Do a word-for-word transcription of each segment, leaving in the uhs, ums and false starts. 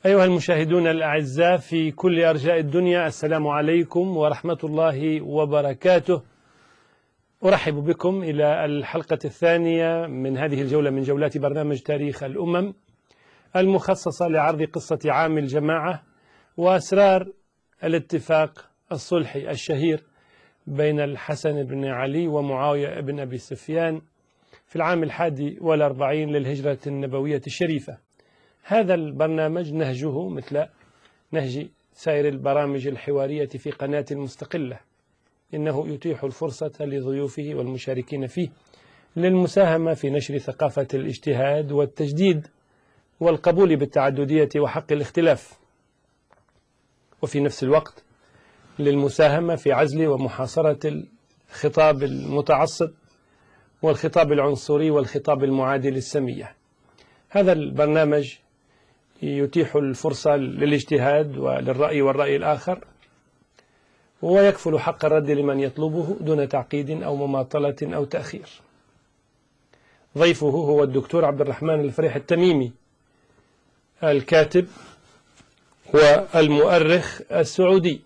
أيها المشاهدون الأعزاء في كل أرجاء الدنيا، السلام عليكم ورحمة الله وبركاته. أرحب بكم إلى الحلقة الثانية من هذه الجولة من جولات برنامج تاريخ الأمم المخصصة لعرض قصة عام الجماعة وأسرار الاتفاق الصلحي الشهير بين الحسن بن علي ومعاوية بن أبي سفيان في العام الحادي والأربعين للهجرة النبوية الشريفة. هذا البرنامج نهجه مثل نهج سائر البرامج الحوارية في قناة مستقلة، إنه يتيح الفرصة لضيوفه والمشاركين فيه للمساهمة في نشر ثقافة الاجتهاد والتجديد والقبول بالتعددية وحق الاختلاف، وفي نفس الوقت للمساهمة في عزل ومحاصرة الخطاب المتعصب والخطاب العنصري والخطاب المعادي للسمية. هذا البرنامج يتيح الفرصة للاجتهاد وللرأي والرأي الآخر، ويكفل حق الرد لمن يطلبه دون تعقيد أو مماطلة أو تأخير. ضيفه هو الدكتور عبد الرحمن الفريح التميمي، الكاتب والمؤرخ السعودي.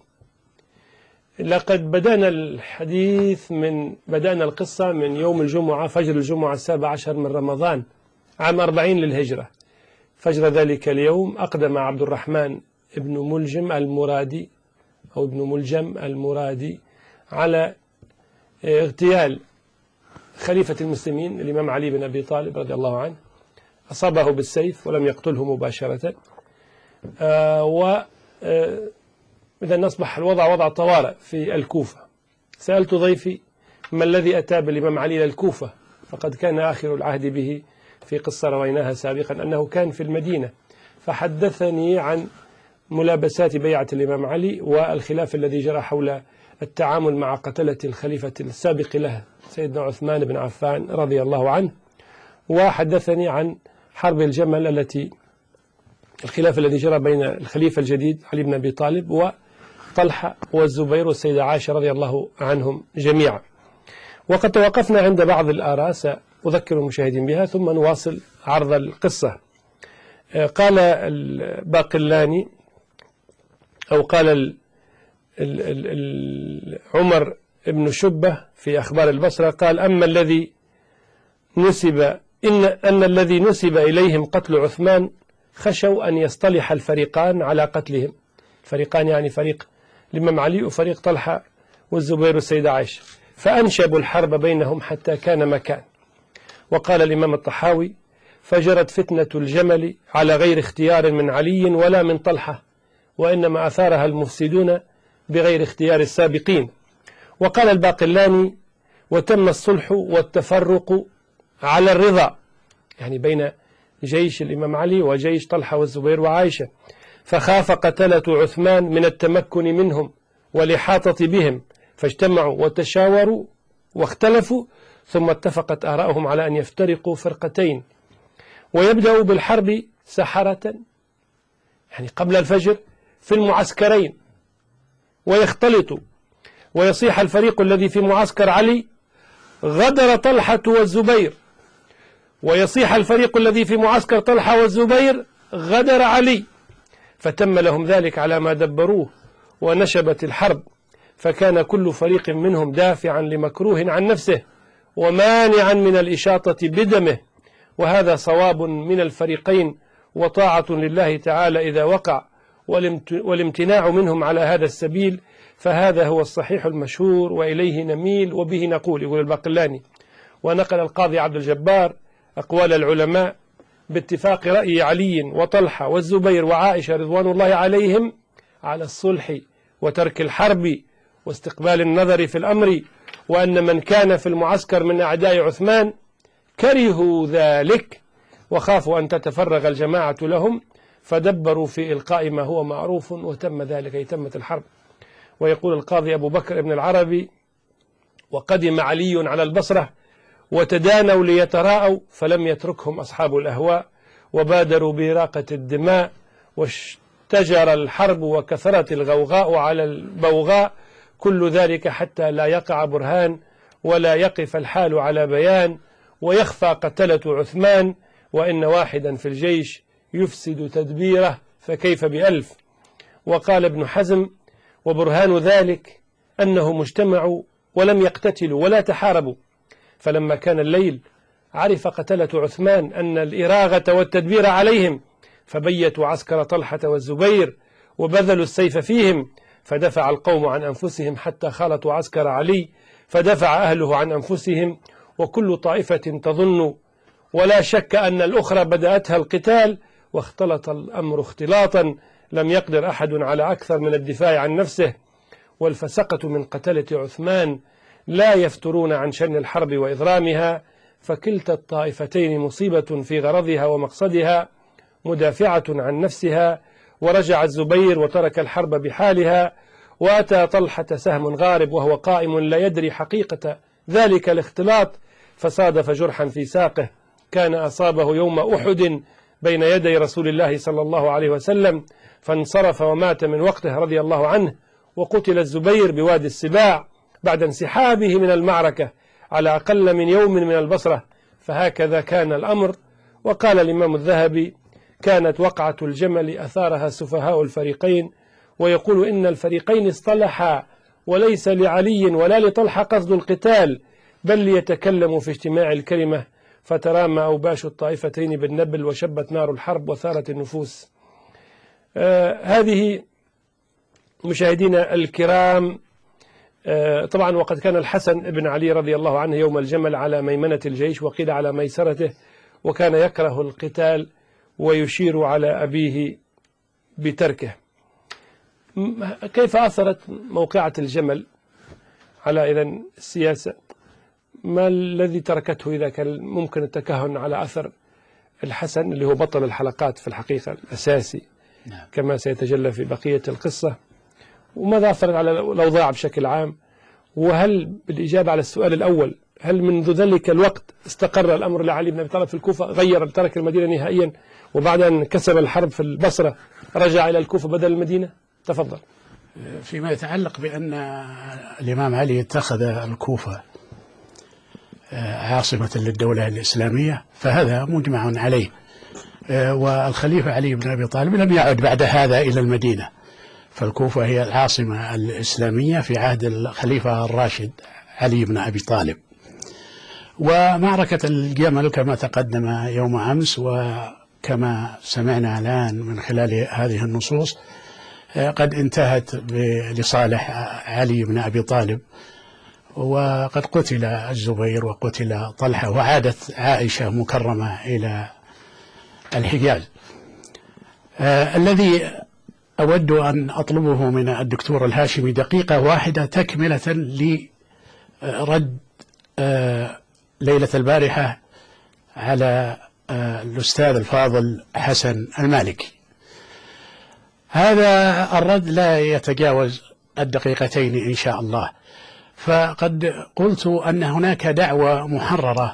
لقد بدأنا الحديث من بدأنا القصة من يوم الجمعة، فجر الجمعة السابع عشر من رمضان عام أربعين للهجرة. فجر ذلك اليوم أقدم عبد الرحمن ابن ملجم المرادي أو ابن ملجم المرادي على اغتيال خليفة المسلمين الإمام علي بن أبي طالب رضي الله عنه. أصابه بالسيف ولم يقتله مباشرة، آه و آه إذا أصبح الوضع وضع طوارئ في الكوفة. سألت ضيفي ما الذي أتى بالإمام علي إلى الكوفة، فقد كان آخر العهد به في قصة رويناها سابقا أنه كان في المدينة، فحدثني عن ملابسات بيعة الإمام علي والخلاف الذي جرى حول التعامل مع قتلة الخليفة السابق له سيدنا عثمان بن عفان رضي الله عنه، وحدثني عن حرب الجمل التي الخلاف الذي جرى بين الخليفة الجديد علي بن أبي طالب وطلحة والزبير والسيدة عائشة رضي الله عنهم جميعا. وقد توقفنا عند بعض الآراء سأذكر المشاهدين بها ثم نواصل عرض القصة. قال الباقلاني أو قال ال ال ال ال عمر بن شبة في أخبار البصرة، قال أما الذي نسب إن أن الذي نسب إليهم قتل عثمان خشوا أن يصطلح الفريقان على قتلهم. الفريقان يعني فريق الإمام علي وفريق طلحة والزبير والسيدة عائشة، فأنشبوا الحرب بينهم حتى كان مكان. وقال الإمام الطحاوي فجرت فتنة الجمل على غير اختيار من علي ولا من طلحة، وإنما أثارها المفسدون بغير اختيار السابقين. وقال الباقلاني وتم الصلح والتفرق على الرضا، يعني بين جيش الإمام علي وجيش طلحة والزبير وعائشة، فخاف قتلة عثمان من التمكن منهم والإحاطة بهم، فاجتمعوا وتشاوروا واختلفوا، ثم اتفقت آراؤهم على أن يفترقوا فرقتين ويبدأوا بالحرب سحرة، يعني قبل الفجر في المعسكرين، ويختلطوا ويصيح الفريق الذي في معسكر علي غدر طلحة والزبير، ويصيح الفريق الذي في معسكر طلحة والزبير غدر علي، فتم لهم ذلك على ما دبروه ونشبت الحرب، فكان كل فريق منهم دافعا لمكروه عن نفسه ومانعا من الإشاطة بدمه، وهذا صواب من الفريقين وطاعة لله تعالى إذا وقع، والامتناع منهم على هذا السبيل فهذا هو الصحيح المشهور وإليه نميل وبه نقول، يقول الباقلاني. ونقل القاضي عبد الجبار أقوال العلماء باتفاق رأي علي وطلحة والزبير وعائشة رضوان الله عليهم على الصلح وترك الحرب واستقبال النظر في الأمر، وأن من كان في المعسكر من أعداء عثمان كرهوا ذلك وخافوا أن تتفرغ الجماعة لهم، فدبروا في إلقاء ما هو معروف وتم ذلك، أي تمت الحرب. ويقول القاضي أبو بكر بن العربي وقدم علي على البصرة وتدانوا ليتراءوا فلم يتركهم أصحاب الأهواء، وبادروا بإراقة الدماء، واشتجر الحرب وكثرت الغوغاء على البوغاء، كل ذلك حتى لا يقع برهان ولا يقف الحال على بيان، ويخفى قتلة عثمان، وإن واحدا في الجيش يفسد تدبيره فكيف بألف. وقال ابن حزم: وبرهان ذلك أنهم اجتمعوا ولم يقتتلوا ولا تحاربوا، فلما كان الليل عرف قتلة عثمان أن الإراغة والتدبير عليهم، فبيتوا عسكر طلحة والزبير وبذلوا السيف فيهم، فدفع القوم عن أنفسهم حتى خالطوا عسكر علي، فدفع أهله عن أنفسهم، وكل طائفة تظن ولا شك أن الأخرى بدأتها القتال، واختلط الأمر اختلاطا لم يقدر أحد على أكثر من الدفاع عن نفسه. والفسقة من قتلة عثمان لا يفترون عن شن الحرب وإضرامها، فكلتا الطائفتين مصيبة في غرضها ومقصدها، مدافعة عن نفسها. ورجع الزبير وترك الحرب بحالها، وأتى طلحة سهم غارب وهو قائم لا يدري حقيقة ذلك الاختلاط، فصادف جرحا في ساقه كان أصابه يوم أحد بين يدي رسول الله صلى الله عليه وسلم، فانصرف ومات من وقته رضي الله عنه. وقتل الزبير بوادي السباع بعد انسحابه من المعركة على أقل من يوم من البصرة. فهكذا كان الأمر. وقال الإمام الذهبي: كانت وقعة الجمل أثارها سفهاء الفريقين، ويقول إن الفريقين اصطلحا وليس لعلي ولا لطلحة قصد القتال، بل ليتكلموا في اجتماع الكلمة، فترامى أوباش الطائفتين بالنبل وشبت نار الحرب وثارت النفوس. آه هذه مشاهدينا الكرام. آه طبعا وقد كان الحسن بن علي رضي الله عنه يوم الجمل على ميمنة الجيش وقيل على ميسرته، وكان يكره القتال ويشير على أبيه بتركه. كيف أثرت موقعة الجمل على إذن السياسة؟ ما الذي تركته إذا كان ممكن التكهن على أثر الحسن اللي هو بطل الحلقات في الحقيقة الأساسي، نعم، كما سيتجلى في بقية القصة؟ وماذا أثرت على الأوضاع بشكل عام؟ وهل بالإجابة على السؤال الأول، هل منذ ذلك الوقت استقر الأمر لعلي بن أبي طالب في الكوفة، غير ترك المدينة نهائيا، وبعد أن كسب الحرب في البصرة رجع إلى الكوفة بدل المدينة؟ تفضل. فيما يتعلق بأن الإمام علي اتخذ الكوفة عاصمة للدولة الإسلامية فهذا مجمع عليه، والخليفة علي بن أبي طالب لم يعد بعد هذا إلى المدينة، فالكوفة هي العاصمة الإسلامية في عهد الخليفة الراشد علي بن أبي طالب. ومعركة الجمل كما تقدم يوم أمس وكما سمعنا الآن من خلال هذه النصوص قد انتهت لصالح علي بن أبي طالب، وقد قتل الزبير وقتل طلحة، وعادت عائشة مكرمة إلى الحجاز. آه الذي أود أن أطلبه من الدكتور الهاشمي دقيقة واحدة تكملة لرد آه ليلة البارحة على آه الأستاذ الفاضل حسن المالكي. هذا الرد لا يتجاوز الدقيقتين إن شاء الله. فقد قلت أن هناك دعوة محررة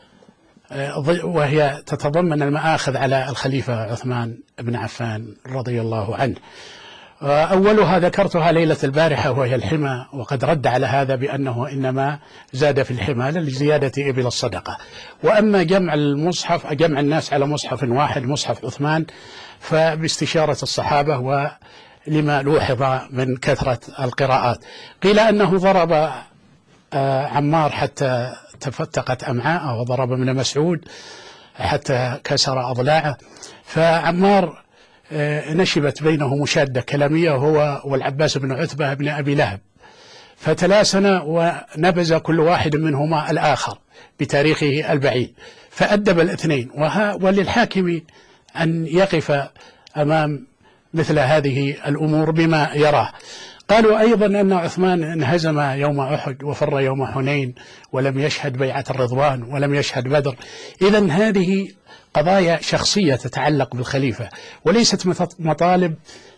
وهي تتضمن المآخذ على الخليفة عثمان بن عفان رضي الله عنه. أولها ذكرتها ليلة البارحة وهي الحمى، وقد رد على هذا بأنه إنما زاد في الحمى لزيادة إبل الصدقة. وأما جمع المصحف، جمع الناس على مصحف واحد مصحف عثمان، فباستشارة الصحابة ولما لوحظ من كثرة القراءات. قيل أنه ضرب عمار حتى تفتقت أمعاءه، وضرب ابن مسعود حتى كسر أضلاعه، فعمار نشبت بينه مشادة كلامية هو والعباس بن عتبة بن أبي لهب، فتلاسن ونبذ كل واحد منهما الآخر بتاريخه البعيد، فأدب الاثنين. وللحاكم أن يقف أمام مثل هذه الأمور بما يراه. قالوا أيضا أن عثمان انهزم يوم أحد وفر يوم حنين ولم يشهد بيعة الرضوان ولم يشهد بدر. إذن هذه قضايا شخصية تتعلق بالخليفة وليست مطالب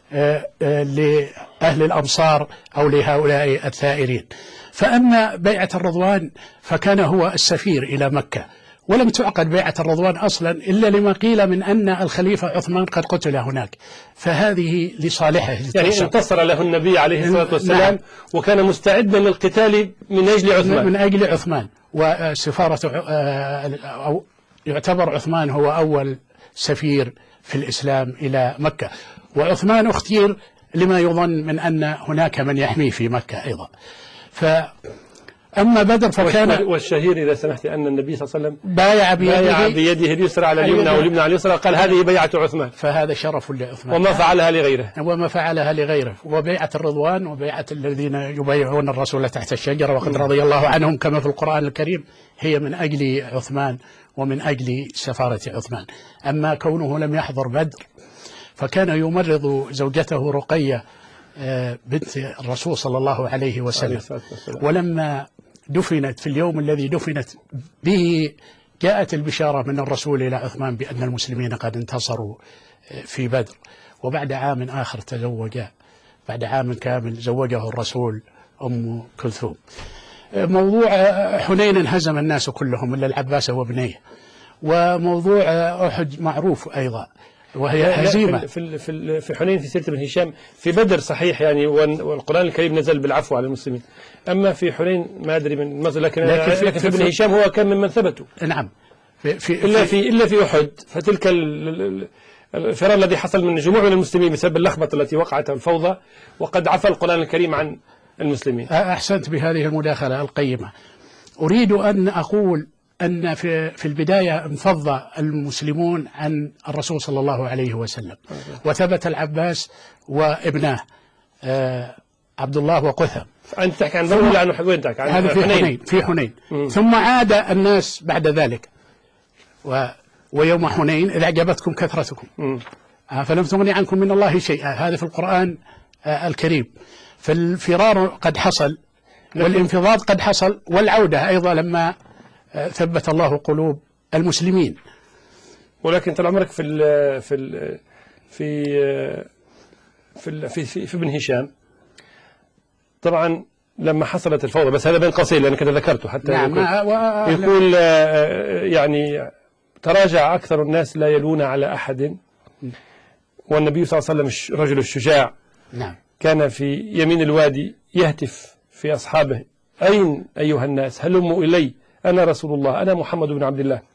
لأهل الأمصار أو لهؤلاء الثائرين. فأما بيعة الرضوان فكان هو السفير إلى مكة، ولم تعقد بيعة الرضوان أصلا إلا لما قيل من أن الخليفة عثمان قد قتل هناك، فهذه لصالحه. يعني انتصر له النبي عليه الصلاة والسلام، نعم، وكان مستعدا للقتال من أجل عثمان من أجل عثمان. وسفارة أو يعتبر عثمان هو أول سفير في الإسلام إلى مكة. وعثمان اختير لما يظن من أن هناك من يحميه في مكة أيضا. فأما بدر فكان والشهير إذا سمحت أن النبي صلى الله عليه وسلم بايع بيده, بايع بيده اليسرى على اليمنى واليمنى على اليسرى، قال هذه بيعة عثمان، فهذا شرف لعثمان وما فعلها لغيره وما فعلها لغيره. وبيعة الرضوان وبيعة الذين يبايعون الرسول تحت الشجرة وقد رضي الله عنهم كما في القرآن الكريم هي من أجل عثمان ومن أجل سفارة عثمان. أما كونه لم يحضر بدر فكان يمرض زوجته رقية بنت الرسول صلى الله عليه وسلم، ولما دفنت في اليوم الذي دفنت به جاءت البشارة من الرسول إلى عثمان بأن المسلمين قد انتصروا في بدر. وبعد عام آخر تزوجا، بعد عام كامل زوجه الرسول أم كلثوم. موضوع حنين انهزم الناس كلهم إلا العباس وابنيه. وموضوع أحد معروف أيضا وهي هزيمة. في في في حنين في سيرة ابن هشام، في بدر صحيح يعني والقرآن الكريم نزل بالعفو على المسلمين، أما في حنين ما أدري من مصر، لكن لكن في, لكن في ابن هشام هو كان ممن ثبتوا. نعم. في في إلا في إلا في أحد، فتلك الفرار الذي حصل من جموع من المسلمين بسبب اللخبطة التي وقعت الفوضى، وقد عفى القرآن الكريم عن المسلمين. أحسنت بهذه المداخلة القيمة. أريد أن أقول أن في في البداية انفض المسلمون عن الرسول صلى الله عليه وسلم، وثبت العباس وابناه آه عبد الله وقثم. أنت تحكي عن بدر ولا عن وين تحكي؟ عن هذا في حنين. حنين في حنين. مم. ثم عاد الناس بعد ذلك و ويوم حنين إذ أعجبتكم كثرتكم آه فلم تغني عنكم من الله شيئا. هذا في القرآن آه الكريم. فالفرار قد حصل والانفضاض قد حصل، والعودة أيضا لما ثبت الله قلوب المسلمين. ولكن طال عمرك في ال في ال في في في, في, في ابن هشام طبعا لما حصلت الفوضى، بس هذا بين قوسين لأنك ذكرته حتى نعم يقول, يقول يعني تراجع أكثر الناس لا يلون على أحد، والنبي صلى الله عليه وسلم الرجل الشجاع نعم كان في يمين الوادي يهتف في أصحابه: أين أيها الناس هلموا إلي، أنا رسول الله، أنا محمد بن عبد الله.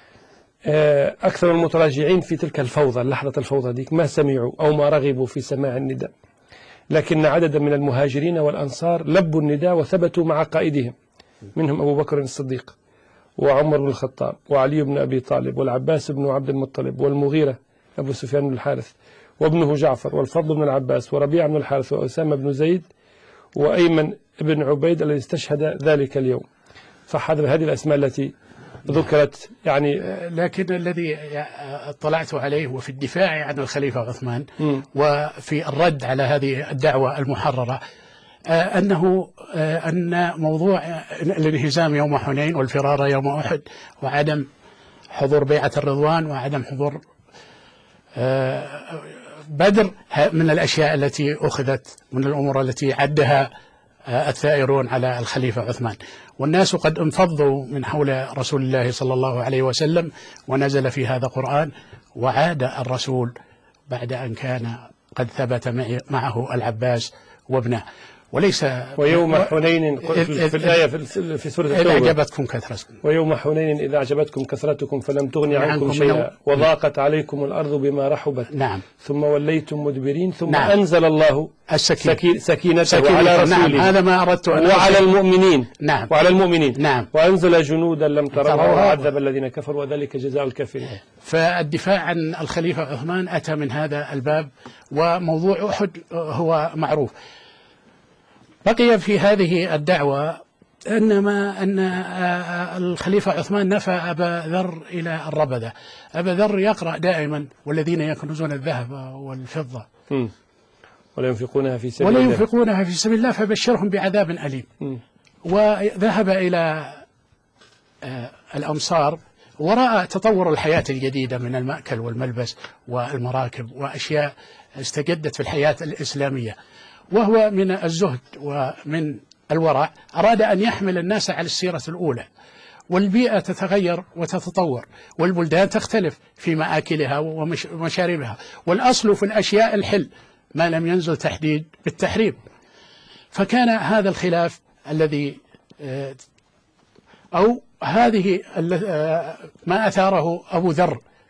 أكثر المتراجعين في تلك الفوضى، لحظة الفوضى ديك، ما سمعوا أو ما رغبوا في سماع النداء، لكن عددا من المهاجرين والأنصار لبوا النداء وثبتوا مع قائدهم، منهم أبو بكر الصديق وعمر بن الخطاب وعلي بن أبي طالب والعباس بن عبد المطلب والمغيرة أبو سفيان بن الحارث وابنه جعفر والفضل بن العباس وربيع بن الحارث وأسامة بن زيد وأيمن بن عبيد الذي استشهد ذلك اليوم. صح، هذه الأسماء التي ذكرت يعني. لكن الذي اطلعت عليه وفي الدفاع عن الخليفة عثمان م. وفي الرد على هذه الدعوة المحررة أنه أن موضوع الانهزام يوم حنين والفرار يوم أحد وعدم حضور بيعة الرضوان وعدم حضور بدر من الأشياء التي أخذت من الأمور التي عدها الثائرون على الخليفة عثمان. والناس قد انفضوا من حول رسول الله صلى الله عليه وسلم، ونزل في هذا قرآن: وعاد الرسول بعد أن كان قد ثبت معه العباس وابنه. وليس ويوم حنين في الآية في سورة التوبة: إذا أعجبتكم كثرتكم ويوم حنين إذا أعجبتكم كثرتكم فلم تغني عنكم شيئا وضاقت عليكم الأرض بما رحبت نعم. ثم وليتم مدبرين ثم نعم. أنزل الله السكينة سكينته سكينة على رسوله. نعم. هذا ما أردت أن وعلى المؤمنين نعم. وعلى المؤمنين نعم. وأنزل جنودا لم تروها وعذب الذين كفروا وذلك جزاء الكافرين. فالدفاع عن الخليفة عثمان أتى من هذا الباب. وموضوع أحد هو معروف. بقي في هذه الدعوة أنما أن الخليفة عثمان نفى أبا ذر إلى الربذة. أبا ذر يقرأ دائما: والذين يكنزون الذهب والفضة م. ولا ينفقونها في سبيل ولا الله ينفقونها في سبيل الله فبشرهم بعذاب أليم. م. وذهب إلى الأمصار ورأى تطور الحياة الجديدة من المأكل والملبس والمراكب وأشياء استجدت في الحياة الإسلامية، وهو من الزهد ومن الورع أراد أن يحمل الناس على السيرة الأولى. والبيئة تتغير وتتطور والبلدان تختلف في مآكلها ومشاربها، والأصل في الأشياء الحل ما لم ينزل تحديد بالتحريم. فكان هذا الخلاف الذي أو هذه ما أثاره أبو ذر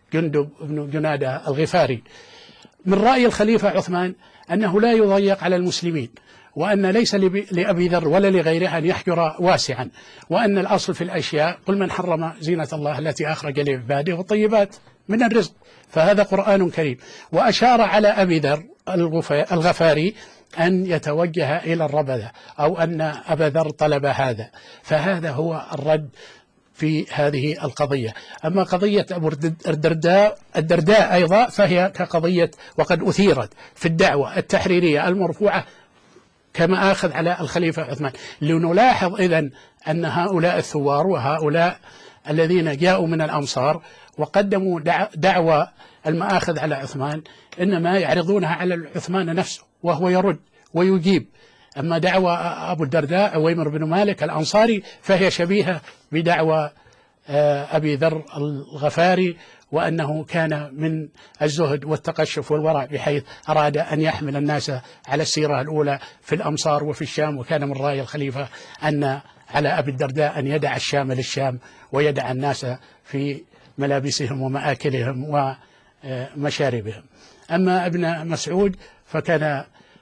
جندب بن جنادة الغفاري. من رأي الخليفة عثمان أنه لا يضيق على المسلمين، وأن ليس لأبي ذر ولا لغيره أن يحجر واسعا، وأن الأصل في الأشياء قل من حرم زينة الله التي أخرج لعباده والطيبات من الرزق، فهذا قرآن كريم. وأشار على أبي ذر الغفاري أن يتوجه إلى الربذة، أو أن أبا ذر طلب هذا، فهذا هو الرد في هذه القضية. أما قضية أبو الدرداء الدرداء أيضا فهي كقضية وقد أثيرت في الدعوة التحريرية المرفوعة كما أخذ على الخليفة عثمان. لنلاحظ إذن أن هؤلاء الثوار وهؤلاء الذين جاءوا من الأمصار وقدموا دعوة المآخذ على عثمان إنما يعرضونها على عثمان نفسه وهو يرد ويجيب. أما دعوة أبو الدرداء عويمر بن مالك الأنصاري فهي شبيهة بدعوة أبي ذر الغفاري، وأنه كان من الزهد والتقشف والورع بحيث أراد أن يحمل الناس على السيرة الأولى في الأمصار وفي الشام. وكان من رأي الخليفة أن على أبي الدرداء أن يدع الشام للشام ويدع الناس في ملابسهم ومآكلهم ومشاربهم. أما ابن مسعود فكان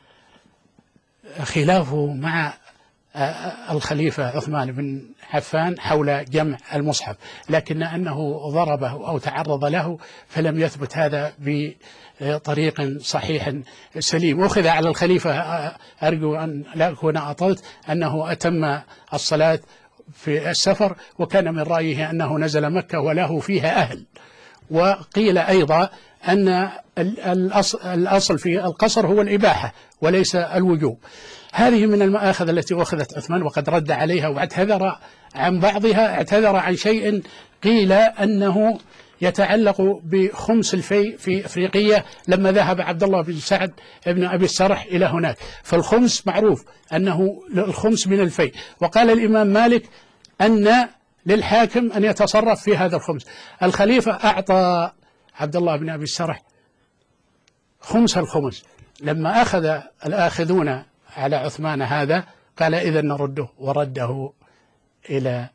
خلافه مع الخليفة عثمان بن عفان حول جمع المصحف، لكن أنه ضربه أو تعرض له فلم يثبت هذا بطريق صحيح سليم. أخذ على الخليفة، أرجو أن لا أكون أطلت، أنه أتم الصلاة في السفر، وكان من رأيه أنه نزل مكة وله فيها أهل. وقيل أيضا أن الأصل في القصر هو الإباحة وليس الوجوب. هذه من المآخذ التي أخذت عثمان وقد رد عليها واعتذر عن بعضها. اعتذر عن شيء قيل أنه يتعلق بخمس الفيء في أفريقيا لما ذهب عبد الله بن سعد ابن أبي السرح إلى هناك، فالخمس معروف أنه الخمس من الفيء. وقال الإمام مالك أن للحاكم أن يتصرف في هذا الخمس. الخليفة أعطى عبد الله بن أبي السرح خمس الخمس. لما أخذ الآخذون على عثمان هذا قال إذن نرده، ورده إلى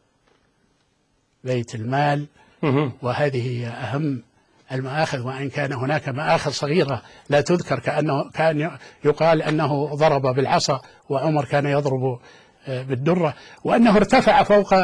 بيت المال. وهذه هي أهم المآخذ، وإن كان هناك مآخذ صغيرة لا تذكر، كأنه كان يقال أنه ضرب بالعصا وعمر كان يضرب بالدرة، وأنه ارتفع فوق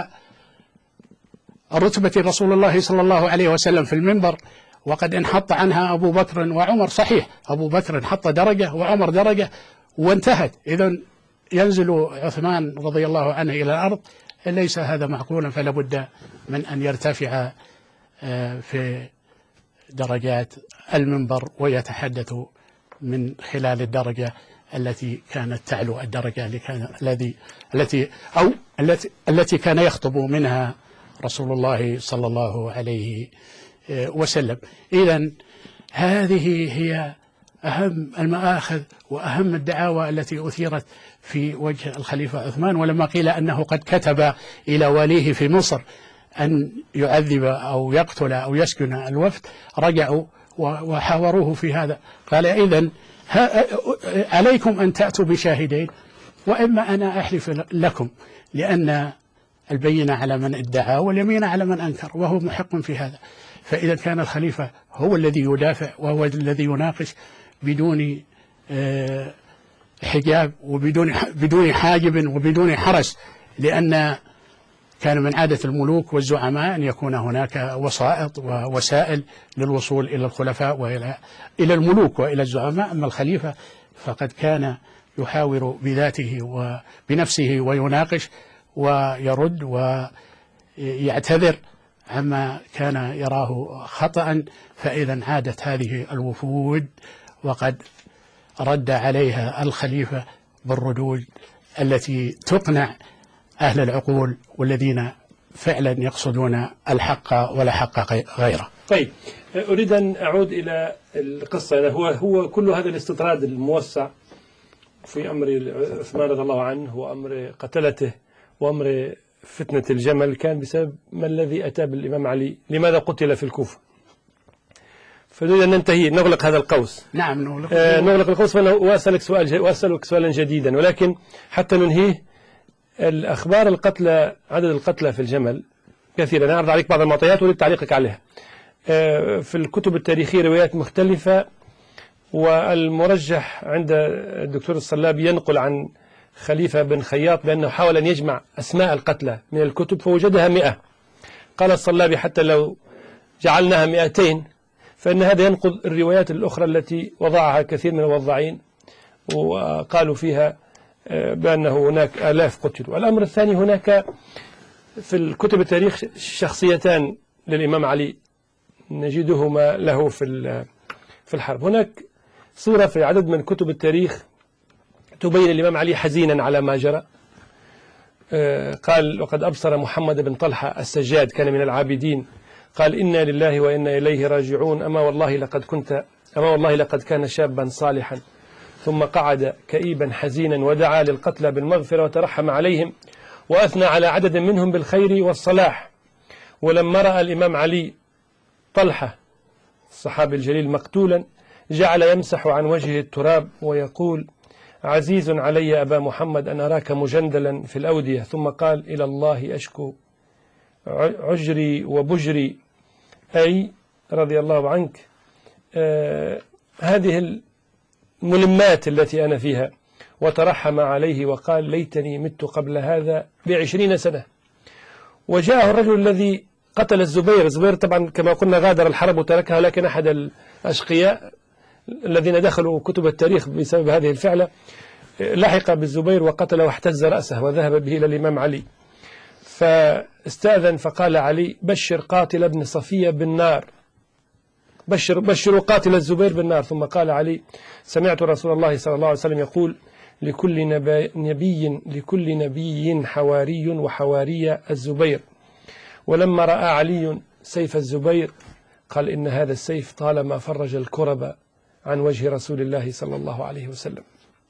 رتبة رسول الله صلى الله عليه وسلم في المنبر، وقد انحط عنها أبو بكر وعمر. صحيح أبو بكر انحط درجة وعمر درجة وانتهت. إذن ينزل عثمان رضي الله عنه إلى الأرض، ليس هذا معقولا، فلا بد من أن يرتفع في درجات المنبر ويتحدث من خلال الدرجة التي كانت تعلو الدرجة التي التي أو التي التي كان يخطب منها رسول الله صلى الله عليه وسلم. إذن هذه هي أهم المآخذ وأهم الدعاوى التي أثيرت في وجه الخليفة عثمان. ولما قيل أنه قد كتب إلى وليه في مصر أن يعذب أو يقتل أو يسكن الوفد، رجعوا وحاوروه في هذا. قال إذن عليكم أن تأتوا بشاهدين، وإما أنا أحلف لكم، لأن البينة على من ادعى واليمين على من أنكر، وهو محق في هذا. فإذا كان الخليفة هو الذي يدافع وهو الذي يناقش بدون حجاب وبدون بدون حاجب وبدون حرس، لأن كان من عادة الملوك والزعماء أن يكون هناك وسائط ووسائل للوصول إلى الخلفاء وإلى إلى الملوك وإلى الزعماء. أما الخليفة فقد كان يحاور بذاته وبنفسه ويناقش ويرد ويعتذر عما كان يراه خطأ. فإذا عادت هذه الوفود وقد رد عليها الخليفة بالردود التي تقنع أهل العقول والذين فعلا يقصدون الحق ولا حق غيره. طيب، أريد أن أعود إلى القصة. هو هو كل هذا الاستطراد الموسع في أمر عثمان رضي الله عنه وأمر قتلته وأمر فتنة الجمل كان بسبب ما الذي أتى بالإمام علي، لماذا قتل في الكوفة. فنريد أن ننتهي، نغلق هذا القوس. نعم نغلق, آه نغلق القوس. وأسألك سؤال وأسألك سؤالا جديدا، ولكن حتى ننهيه، الأخبار القتلى، عدد القتلى في الجمل كثيرا. أنا أعرض عليك بعض المعطيات وأريد تعليقك عليها. في الكتب التاريخية روايات مختلفة، والمرجح عند الدكتور الصلابي ينقل عن خليفة بن خياط بأنه حاول أن يجمع أسماء القتلى من الكتب فوجدها مئة. قال الصلابي حتى لو جعلناها مئتين فإن هذا ينقض الروايات الأخرى التي وضعها كثير من الوضاعين وقالوا فيها بأنه هناك آلاف قتلوا. الأمر الثاني، هناك في الكتب التاريخ شخصيتان للإمام علي نجدهما له في في الحرب. هناك صورة في عدد من كتب التاريخ تبين الإمام علي حزينا على ما جرى. قال: وقد أبصر محمد بن طلحة السجاد كان من العابدين، قال: إنا لله وإنا إليه راجعون، أما والله لقد كنت أما والله لقد كان شابا صالحا. ثم قعد كئيبا حزينا ودعا للقتلى بالمغفرة وترحم عليهم وأثنى على عدد منهم بالخير والصلاح. ولما رأى الإمام علي طلحة الصحابي الجليل مقتولا جعل يمسح عن وجهه التراب ويقول: عزيز علي أبا محمد أن أراك مجندلا في الأودية. ثم قال: إلى الله أشكو عجري وبجري، أي رضي الله عنك آه هذه الملمات التي أنا فيها، وترحم عليه وقال: ليتني مت قبل هذا بعشرين سنة. وجاءه الرجل الذي قتل الزبير. الزبير طبعا كما قلنا غادر الحرب وتركها، لكن أحد الأشقياء الذين دخلوا كتب التاريخ بسبب هذه الفعلة لحق بالزبير وقتله واحتز رأسه وذهب به إلى الإمام علي، فاستأذن فقال علي: بشر قاتل ابن صفية بالنار، بشر بشروا قاتل الزبير بالنار. ثم قال علي: سمعت رسول الله صلى الله عليه وسلم يقول: لكل نبي لكل نبي حواري وحواري الزبير. ولما رأى علي سيف الزبير قال: إن هذا السيف طالما فرج الكرب عن وجه رسول الله صلى الله عليه وسلم.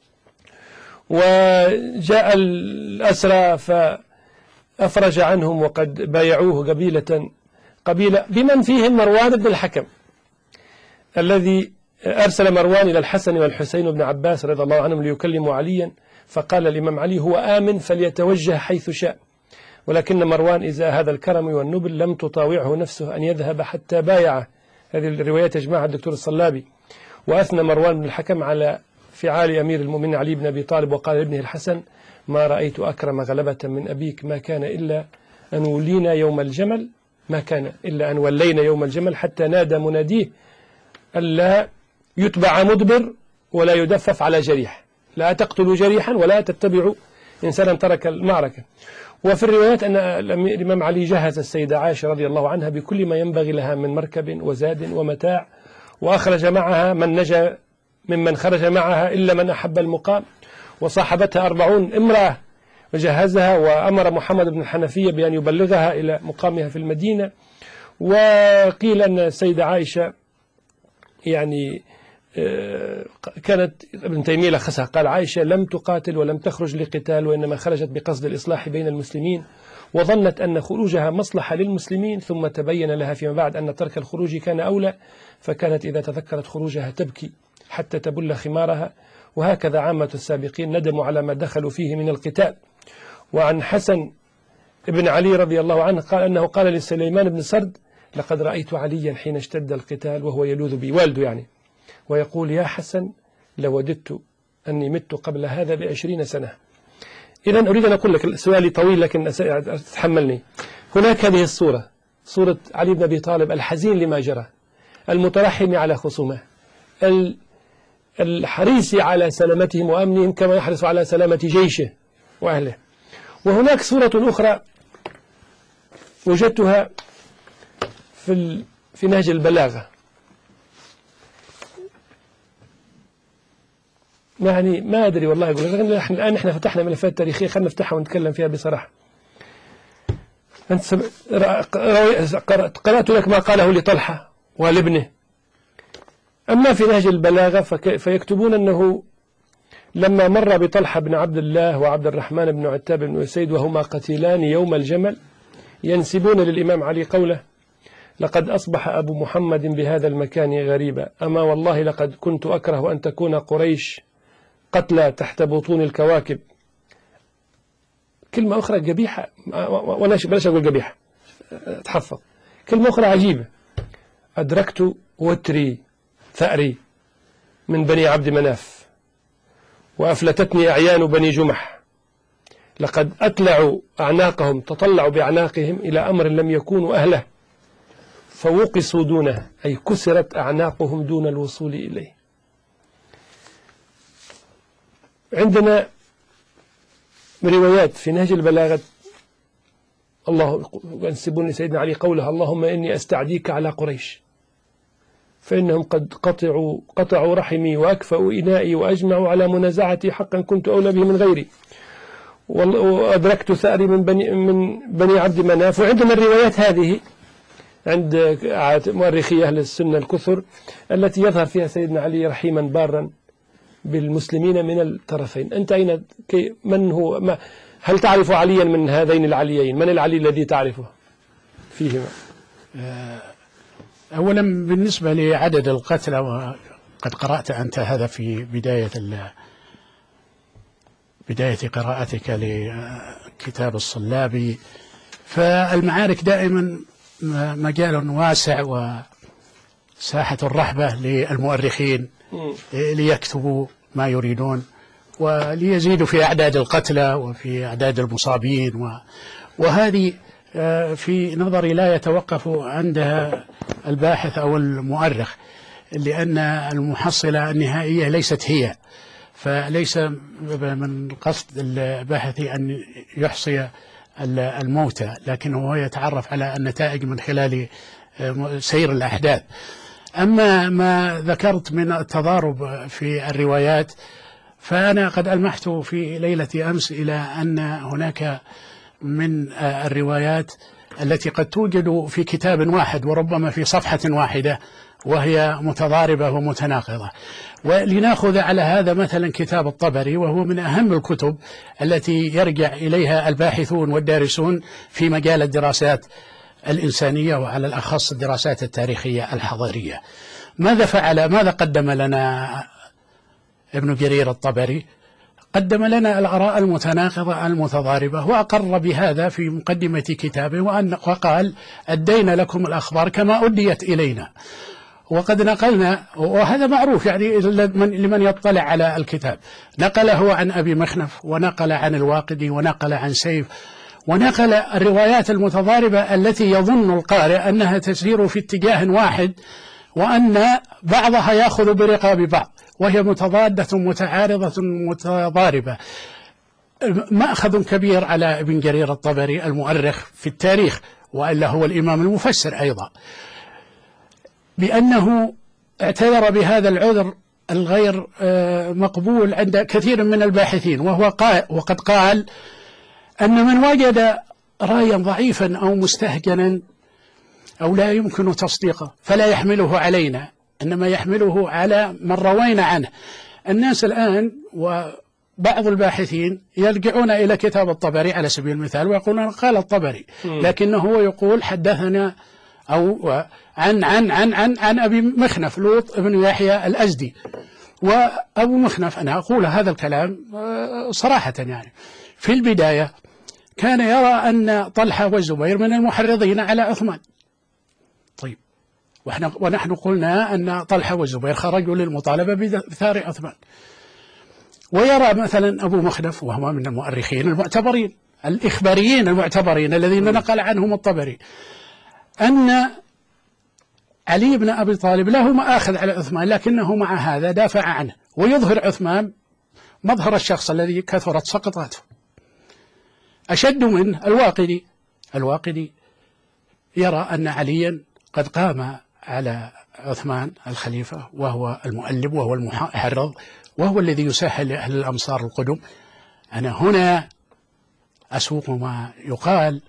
وجاء الأسرى فأفرج عنهم وقد بايعوه قبيلة قبيلة بمن فيهم مروان بن الحكم الذي أرسل مروان إلى الحسن والحسين بن عباس رضي الله عنهم ليكلموا عليا، فقال الإمام علي: هو آمن فليتوجه حيث شاء. ولكن مروان إزاء هذا الكرم والنبل لم تطاوعه نفسه أن يذهب حتى بايعه. هذه الروايات يجمعها الدكتور الصلابي. وأثنى مروان بن الحكم على فعال أمير المؤمنين علي بن أبي طالب وقال لابنه الحسن: ما رأيت أكرم غلبة من أبيك، ما كان إلا أن ولينا يوم الجمل ما كان إلا أن ولينا يوم الجمل حتى نادى مناديه ألا يتبع مدبر ولا يدفف على جريح، لا تقتلوا جريحا ولا تتبعوا إنسانا ترك المعركة. وفي الروايات أن الإمام علي جهز السيدة عائشة رضي الله عنها بكل ما ينبغي لها من مركب وزاد ومتاع، وأخرج معها من نجا ممن خرج معها إلا من أحب المقام، وصاحبتها أربعون امرأة وجهزها، وأمر محمد بن الحنفية بأن يبلغها إلى مقامها في المدينة. وقيل أن السيدة عائشة يعني كانت ابن تيمية لخصها، قال: عائشة لم تقاتل ولم تخرج لقتال، وإنما خرجت بقصد الإصلاح بين المسلمين، وظنت أن خروجها مصلحة للمسلمين، ثم تبين لها فيما بعد أن ترك الخروج كان أولى، فكانت إذا تذكرت خروجها تبكي حتى تبل خمارها. وهكذا عامة السابقين ندموا على ما دخلوا فيه من القتال. وعن حسن ابن علي رضي الله عنه قال أنه قال لسليمان بن سرد: لقد رأيت عليا حين اشتد القتال وهو يلوذ بي، والده يعني، ويقول: يا حسن لوددت أني مت قبل هذا بعشرين سنة. إذن أريد أن أقول لك، سؤالي طويل لكن تتحملني. هناك هذه الصورة، صورة علي بن أبي طالب الحزين لما جرى، المترحم على خصومه، الحريص على سلامتهم وأمنهم كما يحرص على سلامة جيشه وأهله. وهناك صورة أخرى وجدتها في في نهج البلاغة، يعني ما أدري والله، أقول لك نحن الآن احنا فتحنا ملفات تاريخية، خلينا نفتحها ونتكلم فيها بصراحة. أنت سب... قرأت لك ما قاله لطلحة ولابنه. أما في نهج البلاغة فك... فيكتبون أنه لما مر بطلحة بن عبد الله وعبد الرحمن بن عتاب بن أسيد وهما قتيلان يوم الجمل، ينسبون للإمام علي قوله: لقد أصبح أبو محمد بهذا المكان غريبا، أما والله لقد كنت أكره أن تكون قريش قتلى تحت بطون الكواكب. كلمة أخرى قبيحة، ولا بلاش أقول قبيحة، تحفظ. كلمة أخرى عجيبة: أدركت وتري ثأري من بني عبد مناف، وأفلتتني أعيان بني جمح، لقد أتلعوا أعناقهم، تطلعوا بأعناقهم إلى أمر لم يكونوا أهله، فوقصوا دونه، أي كسرت أعناقهم دون الوصول إليه. عندنا روايات في نهج البلاغة، الله ينسبون لسيدنا علي قولها: اللهم إني أستعديك على قريش فإنهم قد قطعوا قطعوا رحمي وأكفأوا إنائي وأجمعوا على منازعتي، حقا كنت أولى به من غيري، وأدركت ثأري من بني, من بني عبد مناف. وعندنا الروايات هذه عند مؤرخي أهل السنة الكثر التي يظهر فيها سيدنا علي رحيما بارا بالمسلمين من الطرفين. أنت أين كي من هو ما هل تعرف عليا من هذين العليين؟ من العلي الذي تعرفه فيهما؟ أولا بالنسبة لعدد القتلى، وقد قرأت أنت هذا في بداية بداية قراءتك لكتاب الصلابي، فالمعارك دائما مجال واسع وساحة الرحبة للمؤرخين ليكتبوا ما يريدون وليزيدوا في أعداد القتلى وفي أعداد المصابين، وهذه في نظري لا يتوقف عندها الباحث أو المؤرخ، لأن المحصلة النهائية ليست هي، فليس من قصد الباحث أن يحصي الموتى، لكن هو يتعرف على النتائج من خلال سير الأحداث. أما ما ذكرت من التضارب في الروايات، فأنا قد ألمحت في ليلة أمس إلى أن هناك من الروايات التي قد توجد في كتاب واحد وربما في صفحة واحدة وهي متضاربة ومتناقضة. ولنأخذ على هذا مثلا كتاب الطبري، وهو من أهم الكتب التي يرجع إليها الباحثون والدارسون في مجال الدراسات الإنسانية، وعلى الأخص الدراسات التاريخية الحضارية. ماذا فعل؟ ماذا قدم لنا ابن جرير الطبري؟ قدم لنا الآراء المتناقضة المتضاربة، وأقر بهذا في مقدمة كتابه، وأن وقال: أدينا لكم الأخبار كما أديت إلينا. وقد نقلنا، وهذا معروف يعني لمن يطلع على الكتاب، نقله عن أبي مخنف، ونقل عن الواقدي، ونقل عن سيف، ونقل الروايات المتضاربة التي يظن القارئ أنها تسير في اتجاه واحد، وأن بعضها يأخذ برقاب بعض، وهي متضادة متعارضة متضاربة. مأخذ كبير على ابن جرير الطبري المؤرخ في التاريخ، وإلا هو الإمام المفسر أيضا، بأنه اعتذر بهذا العذر الغير مقبول عند كثير من الباحثين، وهو قال وقد قال أن من وجد رايا ضعيفا أو مستهجنا أو لا يمكن تصديقه فلا يحمله علينا، إنما يحمله على من روينا عنه. الناس الآن وبعض الباحثين يرجعون إلى كتاب الطبري على سبيل المثال ويقولون قال الطبري، لكنه هو يقول حدثنا أو عن عن عن عن عن أبي مخنف لوط بن يحيى الأزدي. وأبو مخنف، أنا أقول هذا الكلام صراحة، يعني في البداية كان يرى أن طلحة والزبير من المحرضين على عثمان. طيب، ونحن قلنا أن طلحة والزبير خرجوا للمطالبة بثار عثمان. ويرى مثلا أبو مخنف، وهو من المؤرخين المعتبرين الإخباريين المعتبرين الذين نقل عنهم الطبري، أن علي بن أبي طالب له مآخذ على عثمان، لكنه مع هذا دافع عنه، ويظهر عثمان مظهر الشخص الذي كثرت سقطاته. أشد منه الواقدي. الواقدي يرى أن عليا قد قام على عثمان الخليفة، وهو المؤلب وهو المحرض وهو الذي يسهل لأهل الأمصار القدم. أنا هنا أسوق ما يقال.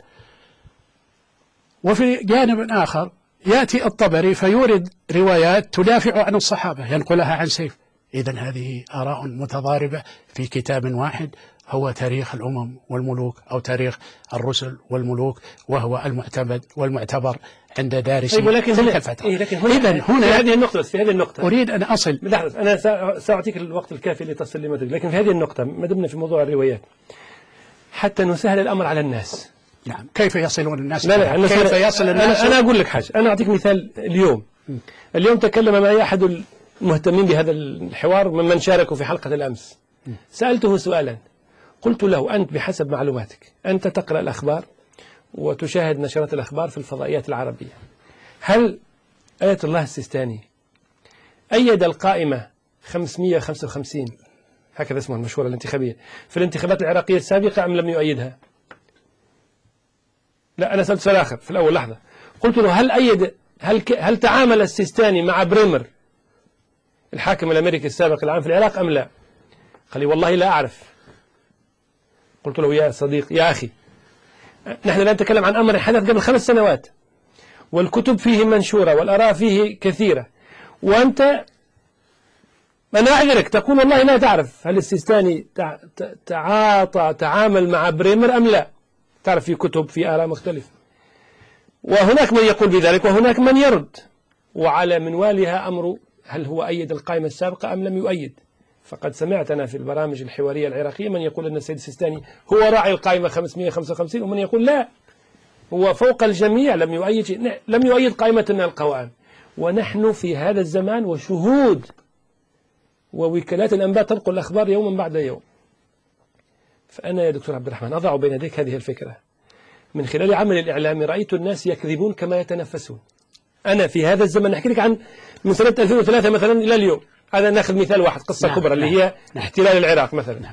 وفي جانب آخر يأتي الطبري فيورد روايات تدافع عن الصحابة، ينقلها عن سيف. إذن هذه آراء متضاربة في كتاب واحد، هو تاريخ الأمم والملوك، أو تاريخ الرسل والملوك، وهو المعتمد والمعتبر عند دارسي تلك الفترة. إيه لكن هنا إذن هنا في هذه النقطة في هذه النقطة أريد أن أصل. لحظة، أنا سأعطيك الوقت الكافي لتصل لما تريد، لكن في هذه النقطة ما دمنا في موضوع الروايات حتى نسهل الأمر على الناس. نعم، كيف يصلون الناس؟ لا لا، كيف يصل الناس؟ أنا, أنا أقول لك حاجة، أنا أعطيك مثال اليوم. اليوم تكلم معي أحد المهتمين بهذا الحوار ممن شاركوا في حلقة الأمس. سألته سؤالا، قلت له: أنت بحسب معلوماتك أنت تقرأ الأخبار وتشاهد نشرات الأخبار في الفضائيات العربية، هل آية الله السيستاني أيد القائمة خمسمئة وخمسة وخمسين هكذا اسمها المشهورة الانتخابية في الانتخابات العراقية السابقة أم لم يؤيدها؟ لا، أنا سألت سؤال آخر في الأول لحظة، قلت له: هل أيد هل ك... هل تعامل السيستاني مع بريمر الحاكم الأمريكي السابق العام في العراق أم لا؟ قال لي: والله لا أعرف. قلت له: يا صديق يا أخي، نحن لا نتكلم عن أمر حدث قبل خمس سنوات والكتب فيه منشورة والآراء فيه كثيرة، وأنت أنا أعذرك تقول والله لا تعرف هل السيستاني تعاطى تعامل مع بريمر أم لا. تعرف في كتب في آراء مختلفة، وهناك من يقول بذلك وهناك من يرد، وعلى منوالها أمر هل هو أيد القائمة السابقة أم لم يؤيد. فقد سمعت أنا في البرامج الحوارية العراقية من يقول أن السيد السيستاني هو راعي القائمة خمسمئة وخمسة وخمسين، ومن يقول لا، هو فوق الجميع، لم يؤيد لم يؤيد قائمة من القوائم. ونحن في هذا الزمان وشهود، ووكالات الأنباء تنقل الأخبار يوما بعد يوم. فأنا يا دكتور عبد الرحمن أضع بين يديك هذه الفكرة. من خلال عمل الإعلامي رأيت الناس يكذبون كما يتنفسون. أنا في هذا الزمن نحكي لك عن من سنة ألفين وثلاثة مثلا إلى اليوم، هذا ناخذ مثال واحد، قصة نعم كبرى اللي نعم هي نعم احتلال العراق مثلا. نعم.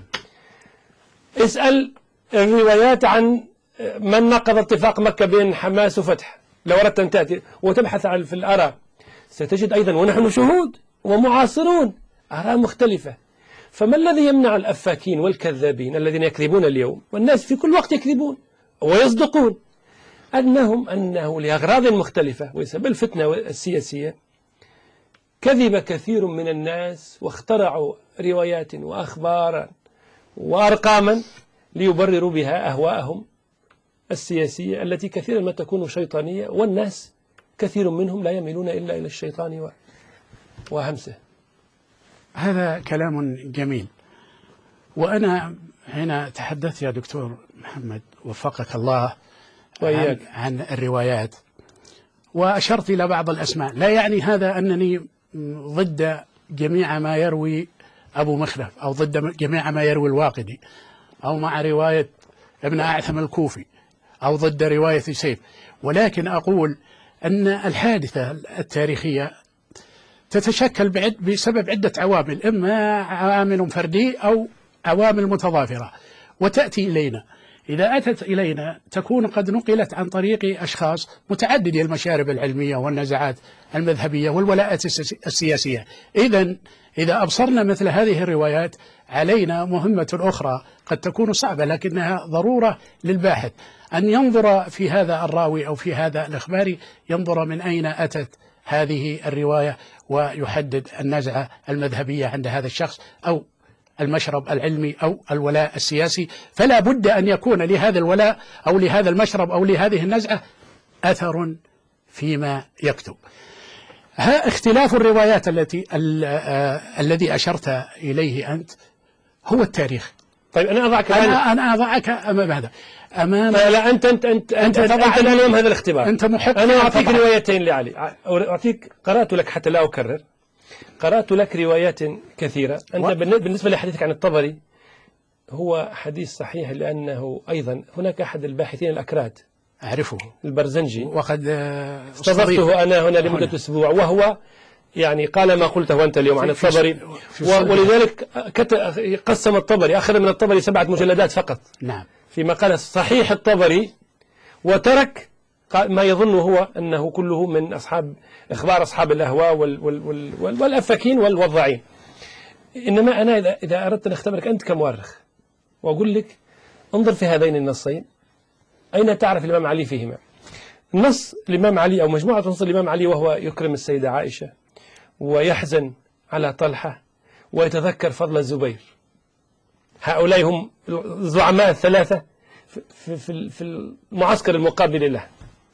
اسأل الروايات عن من نقض اتفاق مكة بين حماس وفتح، لو أردت أن تأتي وتبحث عن في الآراء ستجد أيضا، ونحن شهود ومعاصرون، آراء مختلفة. فما الذي يمنع الأفاكين والكذابين الذين يكذبون اليوم، والناس في كل وقت يكذبون ويصدقون، أنهم أنه لأغراض مختلفة ويسبب الفتنة السياسية كذب كثير من الناس واخترعوا روايات وأخبارا وأرقاما ليبرروا بها أهواءهم السياسية التي كثيرا ما تكون شيطانية، والناس كثير منهم لا يميلون إلا إلى الشيطان وهمسه. هذا كلام جميل. وأنا هنا تحدثت يا دكتور محمد وفقك الله عن, عن الروايات، وأشرت إلى بعض الأسماء. لا يعني هذا أنني ضد جميع ما يروي أبو مخلف أو ضد جميع ما يروي الواقدي أو مع رواية ابن أعثم الكوفي أو ضد رواية سيف، ولكن أقول أن الحادثة التاريخية تتشكل بسبب عدة عوامل، إما عوامل فردي أو عوامل متضافرة، وتأتي إلينا. إذا أتت إلينا تكون قد نقلت عن طريق أشخاص متعددي المشارب العلمية والنزعات المذهبية والولاءات السياسية. إذن إذا أبصرنا مثل هذه الروايات علينا مهمة أخرى قد تكون صعبة، لكنها ضرورة للباحث أن ينظر في هذا الراوي أو في هذا الإخباري، ينظر من أين أتت هذه الرواية ويحدد النزعة المذهبية عند هذا الشخص أو المشرب العلمي أو الولاء السياسي. فلا بد أن يكون لهذا الولاء أو لهذا المشرب أو لهذه النزعة أثر فيما يكتب. ها اختلاف الروايات التي الذي أشرت إليه أنت هو التاريخ. طيب أنا أضعك أنا, أنا أضعك أمام هذا أمام لا, لا أنت أنت أنت أنت, أنت, أنت اليوم هذا الاختبار. أنت محق. أنا أعطيك روايتين لعلي، أعطيك قرأت لك حتى لا أكرر، قرأت لك روايات كثيرة. أنت و... بالنسبة لحديثك عن الطبري هو حديث صحيح، لأنه أيضا هناك أحد الباحثين الأكراد أعرفه البرزنجي، وقد استضفته أنا هنا لمدة هنا. أسبوع، وهو يعني قال ما قلته أنت اليوم عن الطبري، ولذلك قسم الطبري، أخذ من الطبري سبعة مجلدات فقط. نعم. فيما قال صحيح الطبري، وترك ما يظن هو أنه كله من أصحاب إخبار أصحاب الأهواء وال وال وال والأفاكين والوضاعين. إنما أنا إذا, إذا أردت أن أختبرك أنت كمؤرخ وأقول لك انظر في هذين النصين، أين تعرف الإمام علي فيهما؟ نص الإمام علي أو مجموعة نص الإمام علي وهو يكرم السيدة عائشة ويحزن على طلحة ويتذكر فضل الزبير. هؤلاء هم الزعماء الثلاثة في, في, في المعسكر المقابل له.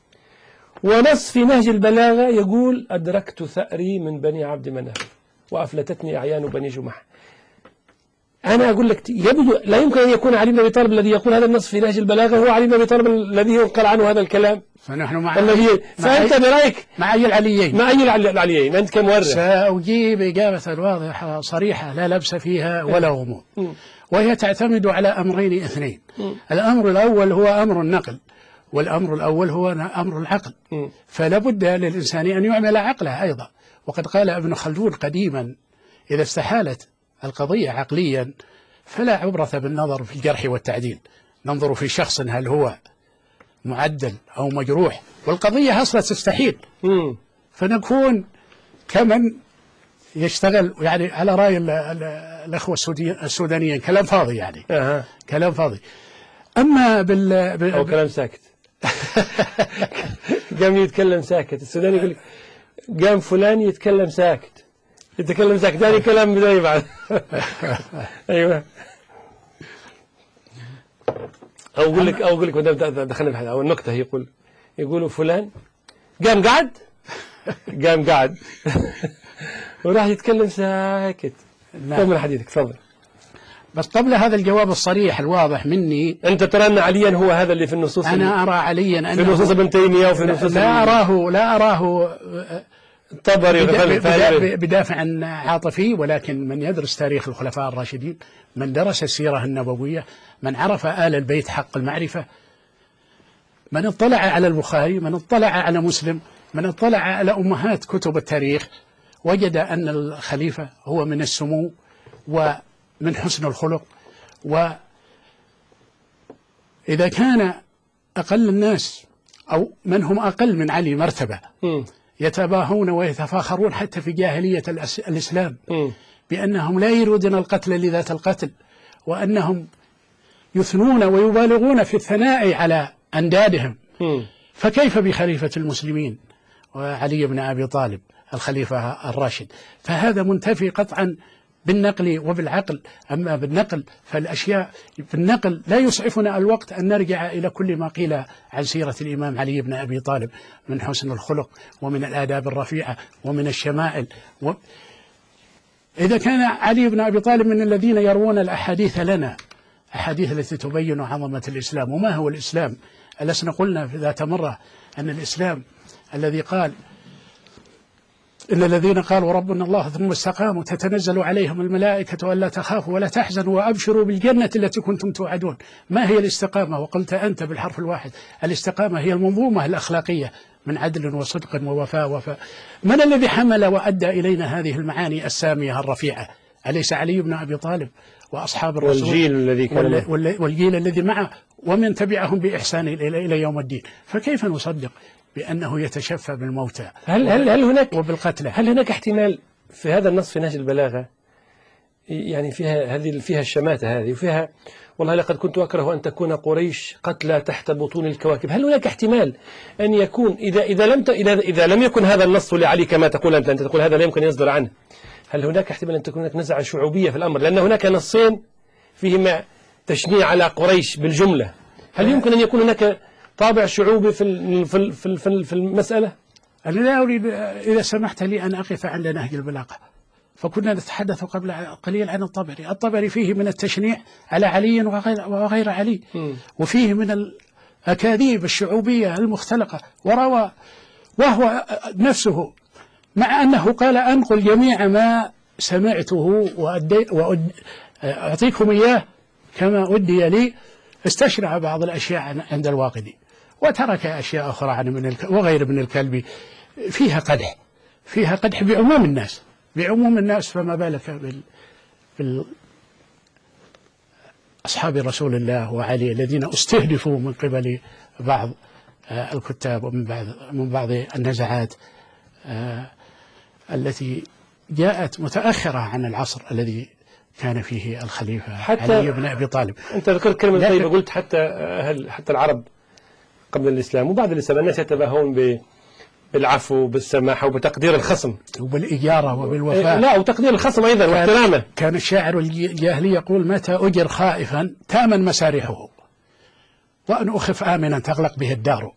ونص في نهج البلاغة يقول أدركت ثأري من بني عبد مناف وأفلتتني أعيان بني جمح. أنا أقول لك يبدو لا يمكن أن يكون علي بن أبي طالب الذي يقول هذا النص في نهج البلاغة هو علي بن أبي طالب الذي ينقل عنه هذا الكلام. فنحن مع الذي فأنت برأيك مع أي العليين؟ مع أي العليين أنت كمورخ؟ سأجيب إجابة واضحة صريحة لا لبس فيها ولا غموض، وهي تعتمد على أمرين اثنين. الأمر الأول هو أمر النقل، والأمر الأول هو أمر العقل. فلا بد للإنسان أن يعمل عقله أيضا. وقد قال ابن خلدون قديما: إذا استحالت القضية عقليا فلا عبرة بالنظر في الجرح والتعديل، ننظر في شخص هل هو معدل أو مجروح، والقضية أصلا تستحيل. فنكون كمن يشتغل يعني على رأي الأخوة السودانيين كلام فاضي يعني. أه. كلام فاضي. أما بال, بال... أو كلام ساكت. قام يتكلم ساكت. السوداني يقول قام فلان يتكلم ساكت، يتكلم ساكت ثاني كلام بداية بعد. أيوة. أو أقول لك أو أقول لك دخلنا في أو النكتة يقول يقولوا فلان قام قعد قام قعد وراح يتكلم ساكت. كمل حديثك تفضل. بس قبل هذا الجواب الصريح الواضح مني، أنت ترى أن عليا هو هذا اللي في النصوص؟ أنا أرى عليا أنه في نصوص ابن تيمية وفي نصوص لا أراه لا أراه الطبري بدافع عاطفي، ولكن من يدرس تاريخ الخلفاء الراشدين، من درس السيرة النبوية، من عرف آل البيت حق المعرفة، من اطلع على البخاري، من اطلع على مسلم، من اطلع على أمهات كتب التاريخ، وجد أن الخليفة هو من السمو ومن حسن الخلق. وإذا كان أقل الناس أو من هم أقل من علي مرتبة يتباهون ويتفاخرون حتى في جاهلية الإسلام بأنهم لا يريدون القتل لذات القتل، وأنهم يثنون ويبالغون في الثناء على أندادهم، فكيف بخليفة المسلمين وعلي بن أبي طالب الخليفة الراشد؟ فهذا منتفي قطعا بالنقل وبالعقل. أما بالنقل فالأشياء بالنقل لا يسعفنا الوقت أن نرجع إلى كل ما قيل عن سيرة الإمام علي بن أبي طالب من حسن الخلق ومن الآداب الرفيعة ومن الشمائل. و... إذا كان علي بن أبي طالب من الذين يروون الأحاديث لنا، أحاديث التي تبين عظمة الإسلام. وما هو الإسلام؟ ألسنا قلنا في ذات مرة أن الإسلام الذي قال إن الذين قالوا ربنا الله ثم استقاموا تتنزل عليهم الملائكة ألا تخافوا ولا تحزنوا وأبشروا بالجنة التي كنتم توعدون. ما هي الاستقامة؟ وقلت أنت بالحرف الواحد: الاستقامة هي المنظومة الأخلاقية من عدل وصدق ووفاء وفاء. من الذي حمل وأدى إلينا هذه المعاني السامية الرفيعة؟ أليس علي بن أبي طالب وأصحاب الرسول والجيل الذي كان والجيل الذي معه ومن تبعهم بإحسان إلى يوم الدين؟ فكيف نصدق بأنه يتشفى بالموتى هل هل هل هناك وبالقتلى؟ هل هناك احتمال في هذا النص في نهج البلاغة يعني فيها هذه فيها الشماتة هذه وفيها والله لقد كنت أكره أن تكون قريش قتلى تحت بطون الكواكب؟ هل هناك احتمال أن يكون إذا إذا لم إذا إذا لم يكن هذا النص لعلي كما تقول أنت أنت تقول هذا لا يمكن يصدر عنه، هل هناك احتمال أن تكون هناك نزعة شعوبية في الأمر؟ لأن هناك نصين فيهما تشنيع على قريش بالجملة. هل يمكن أن يكون هناك طابع شعوبي في في في في المسألة؟ أنا لا أريد إذا سمحت لي أن أقف عند نهج البلاغة. فكنا نتحدث قبل قليل عن الطبري. الطبري فيه من التشنيع على علي وغير, وغير علي، وفيه من الأكاذيب الشعوبية المختلقة، وروى وهو نفسه مع أنه قال أنقل جميع ما سمعته وأعطيكم إياه كما أدي لي، استشرع بعض الأشياء عند الواقدي وترك أشياء أخرى عن من وغير ابن الكلبي فيها قدح فيها قدح بعموم الناس بعموم الناس فما بالك بال, بال أصحاب رسول الله وعلي الذين استهدفوا من قبل بعض الكتاب ومن بعض من بعض النزعات التي جاءت متأخرة عن العصر الذي كان فيه الخليفة علي بن أبي طالب. أنت ذكرت كلمة طيبة، قلت حتى أهل حتى العرب قبل الإسلام وبعد الإسلام الناس يتباهون بالعفو بالسماحة وبتقدير الخصم وبالإجارة وبالوفاء. لا وتقدير الخصم أيضا واحترامه. كان الشاعر الجاهلي يقول: متى أجر خائفا تامن مسارحه وأن أخف آمنا تغلق به الدار.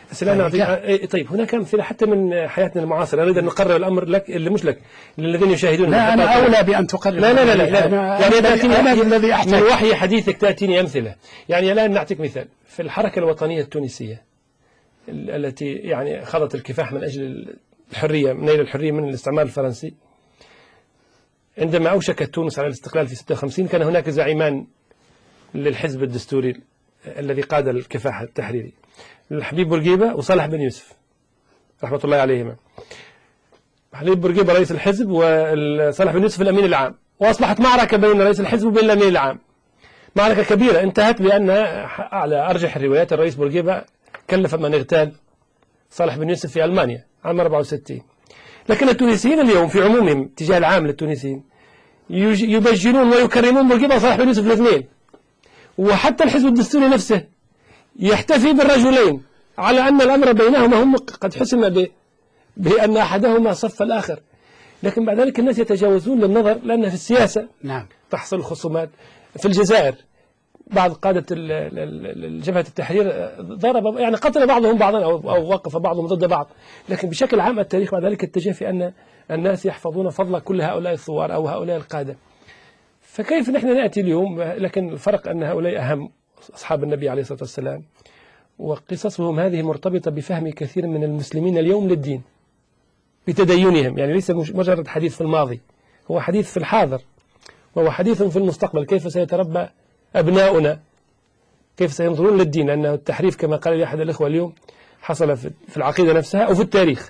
بس لا نعطي. طيب هناك أمثلة حتى من حياتنا المعاصرة. أريد أن نقرر الأمر لك اللي مش لك للذين يشاهدون. لا أنا أولى بأن تقرر. لا لا لا, لا, لا. أنا يعني تأتيني أنا الذي أحتاج من وحي حديثك تأتيني أمثلة. يعني الآن نعطيك مثال في الحركة الوطنية التونسية التي يعني خاضت الكفاح من أجل الحرية من نيل الحرية من الاستعمار الفرنسي. عندما أوشكت تونس على الاستقلال في ستة وخمسين كان هناك زعيمان للحزب الدستوري الذي قاد الكفاح التحريري، الحبيب بورقيبة وصالح بن يوسف رحمة الله عليهما. حبيب بورقيبة رئيس الحزب وصالح بن يوسف الأمين العام، وأصبحت معركة بين رئيس الحزب وبين الأمين العام، معركة كبيرة انتهت بأن على أرجح الروايات الرئيس بورقيبة كلف من اغتال صالح بن يوسف في ألمانيا عام أربعة وستين. لكن التونسيين اليوم في عمومهم اتجاه العام للتونسيين يبجلون ويكرمون بورقيبة وصالح بن يوسف الاثنين، وحتى الحزب الدستوري نفسه يحتفي بالرجلين على أن الأمر بينهما هم قد حسم بأن أحدهما صف الآخر. لكن بعد ذلك الناس يتجاوزون للنظر، لأن في السياسة نعم تحصل خصومات. في الجزائر بعض قادة جبهة التحرير ضرب يعني قتل بعضهم بعضا أو وقف بعضهم ضد بعض. لكن بشكل عام التاريخ بعد ذلك اتجه في أن الناس يحفظون فضل كل هؤلاء الثوار أو هؤلاء القادة. فكيف نحن نأتي اليوم؟ لكن الفرق أن هؤلاء أهم أصحاب النبي عليه الصلاة والسلام، وقصصهم هذه مرتبطة بفهم كثير من المسلمين اليوم للدين بتدينهم. يعني ليس مجرد حديث في الماضي، هو حديث في الحاضر، وهو حديث في المستقبل. كيف سيتربى أبناؤنا، كيف سينظرون للدين، لأنه التحريف كما قال لي أحد الإخوة اليوم حصل في العقيدة نفسها أو في التاريخ.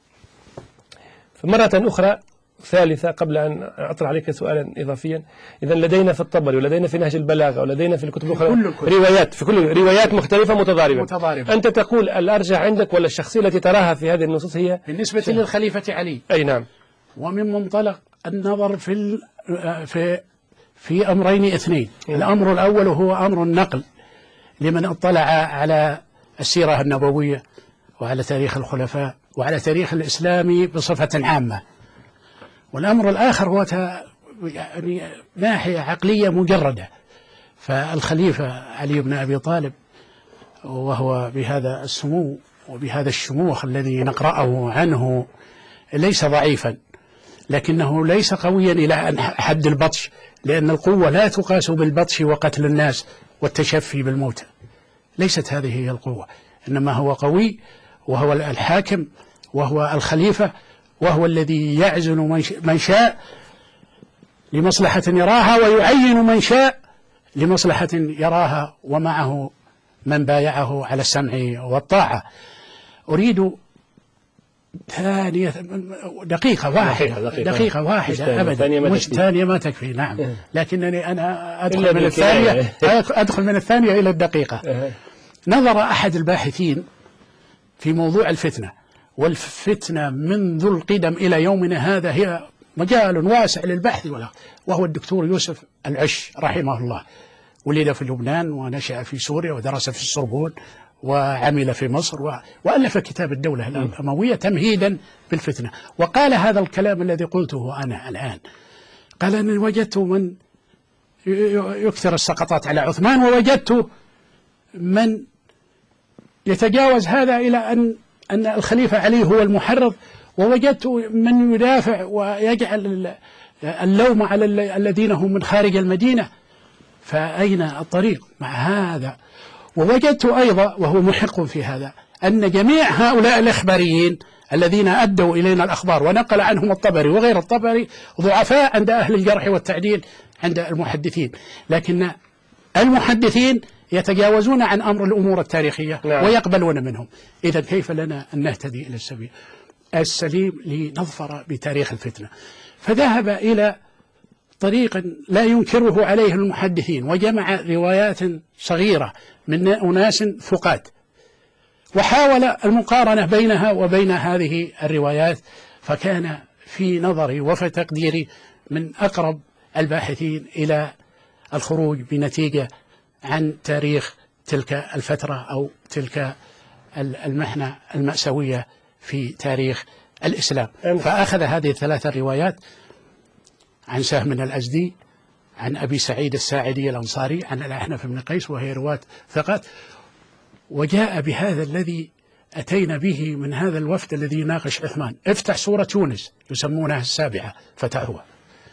فمرة أخرى ثالثة قبل أن أطرح عليك سؤالا إضافيا، إذا لدينا في الطبري ولدينا في نهج البلاغة ولدينا في الكتب الأخرى روايات في كل روايات مختلفة متضاربة. متضاربة. أنت تقول الأرجح عندك ولا الشخصية التي تراها في هذه النصوص هي بالنسبة للخليفة علي؟ أي نعم. ومن منطلق النظر في في في أمرين اثنين. الأمر الأول هو أمر النقل لمن اطلع على السيرة النبوية وعلى تاريخ الخلفاء وعلى تاريخ الإسلام بصفة عامة. والأمر الآخر هو يعني ناحية عقلية مجردة. فالخليفة علي بن أبي طالب وهو بهذا السمو وبهذا الشموخ الذي نقرأه عنه ليس ضعيفا، لكنه ليس قويا إلى حد البطش، لأن القوة لا تقاس بالبطش وقتل الناس والتشفي بالموتى. ليست هذه هي القوة، إنما هو قوي وهو الحاكم وهو الخليفة وهو الذي يعزل من شاء لمصلحة يراها ويعين من شاء لمصلحة يراها، ومعه من بايعه على السمع والطاعة. أريد ثانية دقيقة واحدة دقيقة, دقيقة واحدة أبدا، مش ثانية ما تكفي. نعم، لكنني أنا أدخل من الثانية أدخل من الثانية إلى الدقيقة. نظر أحد الباحثين في موضوع الفتنة، والفتنة منذ القدم إلى يومنا هذا هي مجال واسع للبحث، وهو الدكتور يوسف العش رحمه الله. ولد في لبنان ونشأ في سوريا ودرس في السوربون وعمل في مصر وألف كتاب الدولة الأموية تمهيدا بالفتنة. وقال هذا الكلام الذي قلته أنا الآن، قال أني وجدت من يكثر السقطات على عثمان، ووجدت من يتجاوز هذا إلى أن أن الخليفة علي هو المحرض، ووجدت من يدافع ويجعل اللوم على الذين هم من خارج المدينة. فأين الطريق مع هذا؟ ووجدت أيضا وهو محق في هذا أن جميع هؤلاء الإخباريين الذين أدوا إلينا الأخبار ونقل عنهم الطبري وغير الطبري ضعفاء عند أهل الجرح والتعديل عند المحدثين، لكن المحدثين يتجاوزون عن أمر الأمور التاريخية نعم. ويقبلون منهم. إذا كيف لنا أن نهتدي إلى السبيل السليم لنظفر بتاريخ الفتنة؟ فذهب إلى طريق لا ينكره عليه المحدثين، وجمع روايات صغيرة من أناس ثقات، وحاول المقارنة بينها وبين هذه الروايات، فكان في نظري وفي تقديري من أقرب الباحثين إلى الخروج بنتيجة عن تاريخ تلك الفترة أو تلك المحنة المأساوية في تاريخ الإسلام. فأخذ هذه الثلاثة روايات عن سهم الأزدي، عن أبي سعيد الساعدي الأنصاري، عن الأحنف بن قيس وهي رواة ثقات، وجاء بهذا الذي أتينا به من هذا الوفد الذي يناقش عثمان. افتح سورة يونس يسمونها السابعة فتحوها،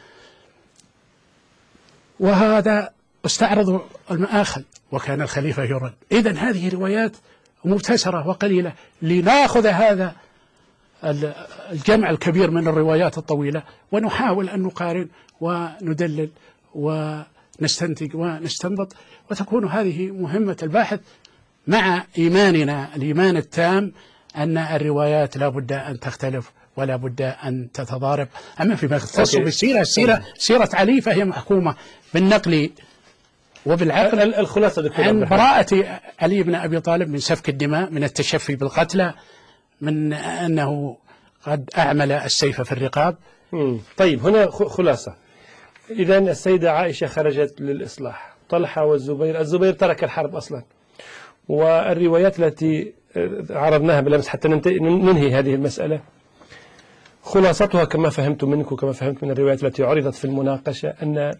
وهذا استعرضوا المآخذ وكان الخليفة يرد. إذن هذه روايات مبتسرة وقليلة لنأخذ هذا الجمع الكبير من الروايات الطويلة ونحاول أن نقارن وندلل ونستنتج ونستنبط، وتكون هذه مهمة الباحث مع إيماننا الإيمان التام أن الروايات لا بد أن تختلف ولا بد أن تتضارب. أما فيما يختص بالسيرة، السيرة سيرة علي فهي محكومة بالنقل وبالعقل الخلاصة دكتور عن براءة علي بن أبي طالب من سفك الدماء، من التشفي بالقتلى، من أنه قد أعمل السيف في الرقاب. مم. طيب هنا خلاصة. إذا السيدة عائشة خرجت للإصلاح، طلحة والزبير، الزبير ترك الحرب أصلا، والروايات التي عرضناها بالأمس حتى ننهي هذه المسألة خلاصتها كما فهمت منك وكما فهمت من الروايات التي عرضت في المناقشة أن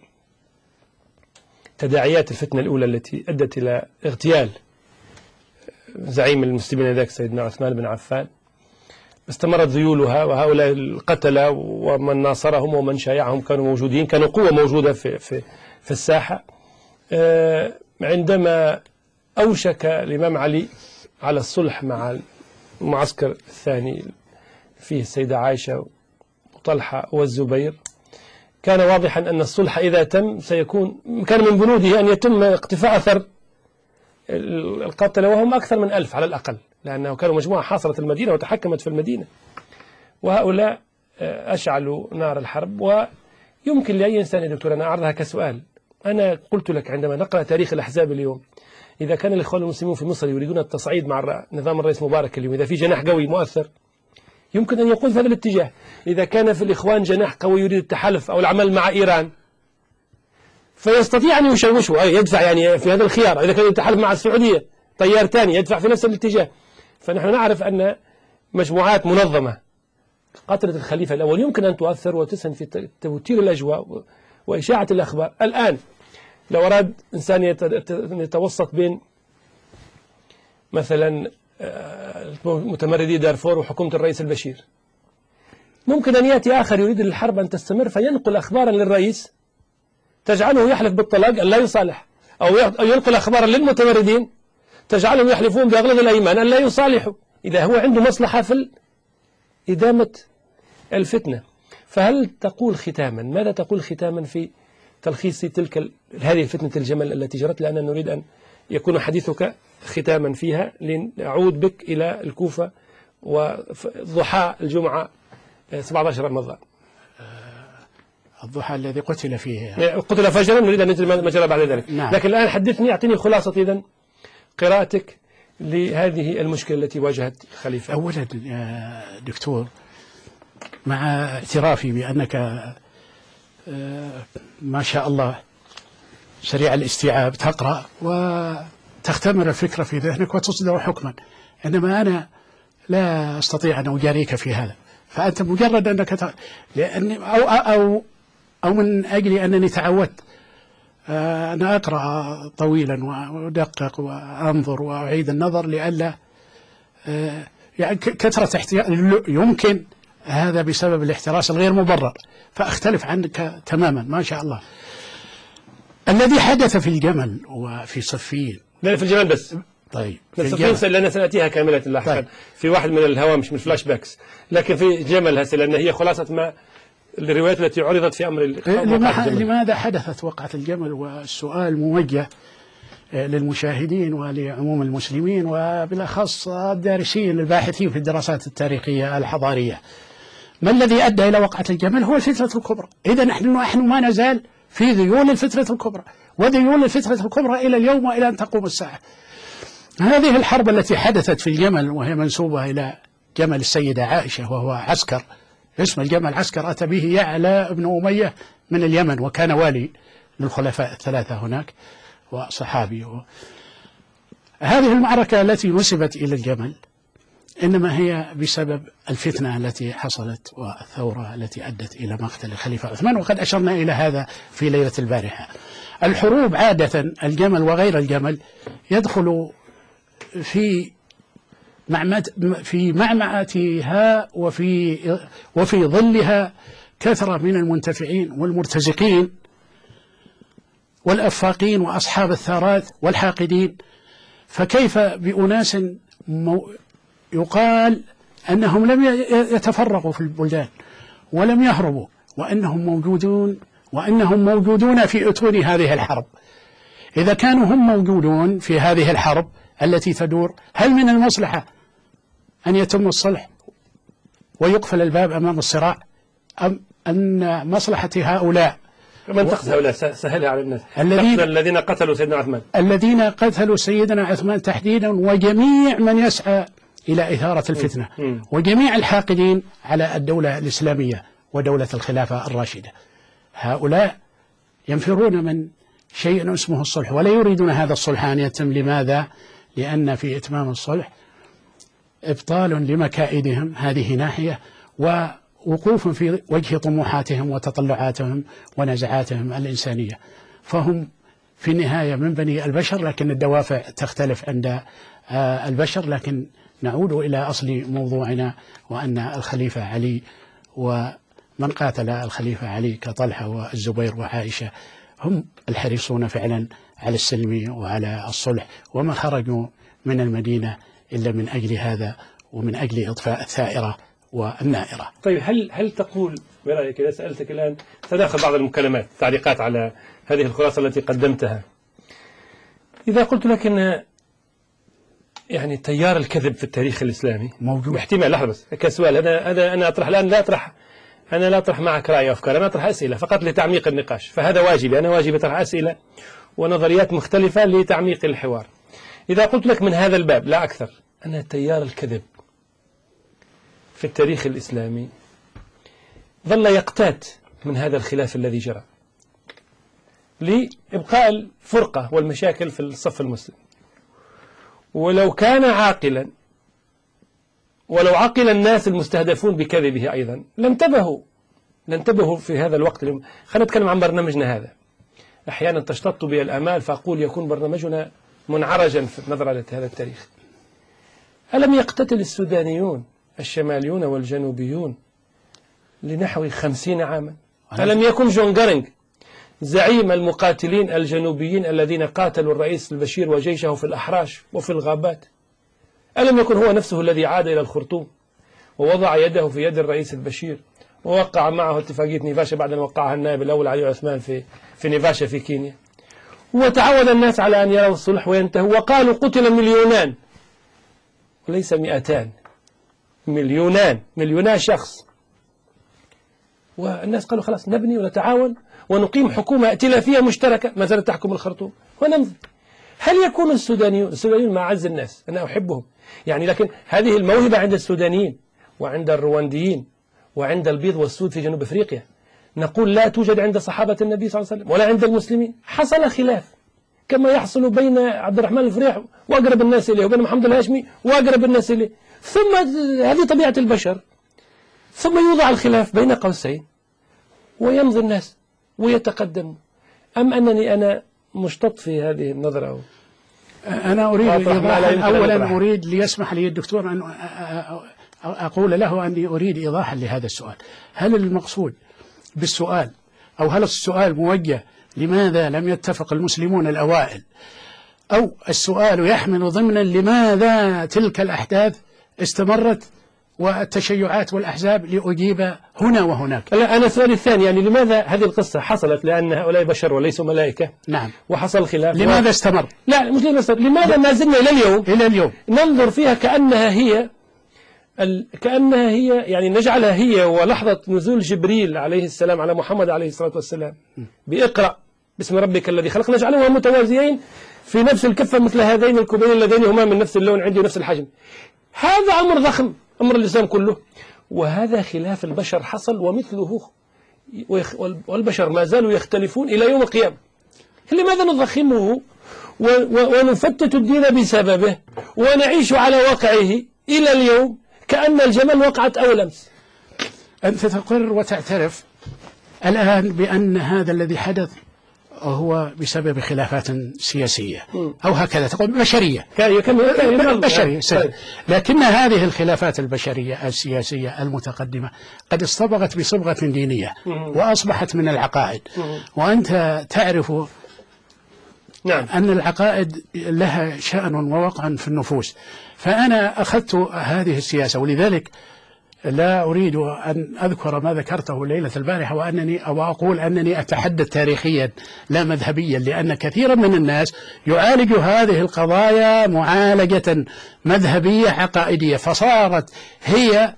تداعيات الفتنة الأولى التي أدت إلى اغتيال زعيم المسلمين ذاك سيدنا عثمان بن عفان استمرت ذيولها، وهؤلاء القتلة ومن ناصرهم ومن شايعهم كانوا موجودين، كانوا قوة موجودة في, في, في الساحة. عندما أوشك الإمام علي على الصلح مع المعسكر الثاني فيه السيدة عائشة وطلحة والزبير، كان واضحا أن الصلح إذا تم سيكون كان من بنوده أن يتم اقتفاء أثر القتلة، وهم أكثر من ألف على الأقل، لأنه كانوا مجموعة حاصرت المدينة وتحكمت في المدينة، وهؤلاء أشعلوا نار الحرب. ويمكن لأي إنسان يا دكتور أنا أعرضها كسؤال. أنا قلت لك عندما نقرأ تاريخ الأحزاب اليوم، إذا كان الإخوان المسلمون في مصر يريدون التصعيد مع نظام الرئيس مبارك اليوم، إذا في جناح قوي مؤثر يمكن أن يقود في هذا الاتجاه. إذا كان في الإخوان جناح قوي يريد التحالف أو العمل مع إيران فيستطيع أن يشوشه، أي يدفع يعني في هذا الخيار. إذا كان يتحالف مع السعودية تيار ثاني يدفع في نفس الاتجاه. فنحن نعرف أن مجموعات منظمة قتلت الخليفة الأول يمكن أن تؤثر وتسهم في توتير الأجواء وإشاعة الأخبار. الآن لو أراد إنسان يتوسط بين مثلا متمردي دارفور وحكومة الرئيس البشير، ممكن أن يأتي آخر يريد الحرب أن تستمر فينقل أخبارا للرئيس تجعله يحلف بالطلاق أن لا يصالح، أو ينقل أخبارا للمتمردين تجعلهم يحلفون بأغلظ الأيمان أن لا يصالحوا، إذا هو عنده مصلحة في إدامة الفتنة. فهل تقول ختاما، ماذا تقول ختاما في تلخيص تلك هذه فتنة الجمل التي جرت، لأننا نريد أن يكون حديثك ختاما فيها لنعود بك إلى الكوفة وضحى الجمعة سبعة عشر رمضان. الضحى الذي قتل فيه قتل فجرا، نريد أن نجري ما جرى بعد ذلك. نعم. لكن الآن حدثني، أعطيني خلاصة إذن قراءتك لهذه المشكلة التي واجهت الخليفة. أولا يا دكتور، مع اعترافي بأنك ما شاء الله سريع الاستيعاب، تقرأ وتختمر الفكرة في ذهنك وتصدر حكما، إنما أنا لا أستطيع أن أجاريك في هذا. فأنت مجرد أنك ت... لأني أو أو أو من أجل أنني تعودت أنا أقرأ طويلا وأدقق وأنظر وأعيد النظر لئلا يعني كثرة احتياج يمكن هذا بسبب الاحتراس الغير مبرر، فأختلف عنك تماما ما شاء الله. الذي حدث في الجمل وفي صفين، لا في الجمل بس، طيب في صفين لأن سنأتيها كاملة لاحقا. طيب. في واحد من الهوامش من الفلاش باكس، لكن في جمل هسه لأن هي خلاصة ما الروايات التي عرضت في أمر الجمل. لماذا حدثت وقعة الجمل؟ والسؤال موجه للمشاهدين ولعموم المسلمين وبالأخص الدارسين الباحثين في الدراسات التاريخية الحضارية. ما الذي أدى إلى وقعة الجمل؟ هو الفتنة الكبرى. إذا نحن نحن ما نزال في ذيول الفتنة الكبرى، وذيول الفتنة الكبرى إلى اليوم وإلى أن تقوم الساعة. هذه الحرب التي حدثت في الجمل وهي منسوبة إلى جمل السيدة عائشة، وهو عسكر اسم الجمل عسكر أتى به يعلى بن أمية من اليمن، وكان والي للخلفاء الثلاثة هناك وصحابي. هذه المعركة التي نسبت إلى الجمل إنما هي بسبب الفتنة التي حصلت والثورة التي أدت إلى مقتل الخليفة عثمان، وقد أشرنا إلى هذا في ليلة البارحة. الحروب عادة الجمل وغير الجمل يدخل في في معمعاتها وفي وفي ظلها كثرة من المنتفعين والمرتزقين والأفاقين وأصحاب الثارات والحاقدين، فكيف بأناس يقال أنهم لم يتفرقوا في البلدان ولم يهربوا، وأنهم موجودون وأنهم موجودون في أتون هذه الحرب؟ إذا كانوا هم موجودون في هذه الحرب التي تدور، هل من المصلحة أن يتم الصلح ويقفل الباب أمام الصراع، أم أن مصلحة هؤلاء من تقصد هؤلاء؟ سهلها على الناس. الذين الذين قتلوا سيدنا عثمان الذين قتلوا سيدنا عثمان تحديدا، وجميع من يسعى إلى إثارة الفتنة، م. وجميع الحاقدين على الدولة الإسلامية ودولة الخلافة الراشدة. هؤلاء ينفرون من شيء اسمه الصلح، ولا يريدون هذا الصلح أن يتم. لماذا؟ لأن في إتمام الصلح إبطال لمكائدهم، هذه ناحية، ووقوف في وجه طموحاتهم وتطلعاتهم ونزعاتهم الإنسانية. فهم في النهاية من بني البشر، لكن الدوافع تختلف عند البشر. لكن نعود إلى أصل موضوعنا، وأن الخليفة علي ومن قاتل الخليفة علي كطلحة والزبير وعائشة هم الحريصون فعلا على السلم وعلى الصلح، وما خرجوا من المدينة إلا من أجل هذا ومن أجل إطفاء الثائرة والنائرة. طيب، هل هل تقول برأيك، إذا سألتك الآن سنأخذ بعض المكالمات تعليقات على هذه الخلاصة التي قدمتها، إذا قلت لك أن يعني تيار الكذب في التاريخ الإسلامي موجود، احتمال، لحظة بس كسؤال، أنا أنا أنا أطرح الآن، لا أطرح أنا لا أطرح معك رأي وأفكار، أنا أطرح أسئلة فقط لتعميق النقاش، فهذا واجبي، أنا واجبي أطرح أسئلة ونظريات مختلفة لتعميق الحوار. إذا قلت لك من هذا الباب لا أكثر أن تيار الكذب في التاريخ الإسلامي ظل يقتات من هذا الخلاف الذي جرى لإبقاء الفرقة والمشاكل في الصف المسلم، ولو كان عاقلا، ولو عقل الناس المستهدفون بكذبه أيضا لانتبهوا لانتبهوا في هذا الوقت. خلينا نتكلم عن برنامجنا هذا. أحيانا تشتط بي الآمال فأقول يكون برنامجنا منعرجا في نظرة هذا التاريخ. ألم يقتتل السودانيون الشماليون والجنوبيون لنحو خمسين عاما؟ ألم يكن جون غارينغ زعيم المقاتلين الجنوبيين الذين قاتلوا الرئيس البشير وجيشه في الأحراش وفي الغابات، ألم يكن هو نفسه الذي عاد إلى الخرطوم ووضع يده في يد الرئيس البشير ووقع معه اتفاقية نيفاشا بعد أن وقعها النائب الأول علي عثمان في في نيفاشا في كينيا؟ وتعود الناس على أن يروا الصلح وينتهوا، وقالوا قتل مليونان وليس مئتان، مليونان مليونان شخص. والناس قالوا خلاص نبني ونتعاون ونقيم حكومة ائتلافية مشتركة ما زالت تحكم الخرطوم ونمضي. هل يكون السودانيون السودانيون مع أعز الناس، أنا أحبهم يعني، لكن هذه الموهبة عند السودانيين وعند الروانديين وعند البيض والسود في جنوب أفريقيا نقول لا توجد عند صحابة النبي صلى الله عليه وسلم ولا عند المسلمين. حصل خلاف كما يحصل بين عبد الرحمن الفريح وأقرب الناس إليه وبين محمد الهاشمي وأقرب الناس إليه، ثم هذه طبيعة البشر، ثم يوضع الخلاف بين قوسين ويمضي الناس ويتقدم. أم أنني أنا مشتط في هذه النظرة؟ أنا أريد أولا أريد ليسمح لي الدكتور أن أقول له أني أريد إيضاحا لهذا السؤال. هل المقصود بالسؤال أو هل السؤال موجه لماذا لم يتفق المسلمون الأوائل، أو السؤال يحمل ضمنا لماذا تلك الأحداث استمرت والتشيعات والأحزاب لأجيب هنا وهناك؟ لا، أنا السؤال الثاني يعني لماذا هذه القصة حصلت؟ لأن هؤلاء بشر وليسوا ملائكة. نعم. وحصل خلاف. لماذا و... استمر؟ لا مش لماذا استمر، لماذا ما زلنا إلى اليوم إلى اليوم ننظر فيها كأنها هي ال... كأنها هي يعني نجعلها هي ولحظة نزول جبريل عليه السلام على محمد عليه الصلاة والسلام بإقرأ باسم ربك الذي خلق، نجعلهما متوازيين في نفس الكفة مثل هذين الكوبين اللذين هما من نفس اللون عندي ونفس الحجم. هذا أمر ضخم، أمر الإسلام كله، وهذا خلاف البشر حصل ومثله، والبشر ما زالوا يختلفون إلى يوم القيامة. لماذا نضخمه ونفتت الدين بسببه ونعيش على واقعه إلى اليوم كأن الجمل وقعت أول أمس؟ أنت تقر وتعترف الآن بأن هذا الذي حدث هو بسبب خلافات سياسية أو هكذا تقول بشرية كان بشرية. لكن هذه الخلافات البشرية السياسية المتقدمة قد اصطبغت بصبغة دينية وأصبحت من العقائد، وأنت تعرف نعم. أن العقائد لها شأن ووقع في النفوس. فأنا أخذت هذه السياسة، ولذلك لا أريد أن أذكر ما ذكرته ليلة البارحة وأنني أو أقول أنني أتحدث تاريخيا لا مذهبيا، لأن كثيرا من الناس يعالج هذه القضايا معالجة مذهبية عقائدية، فصارت هي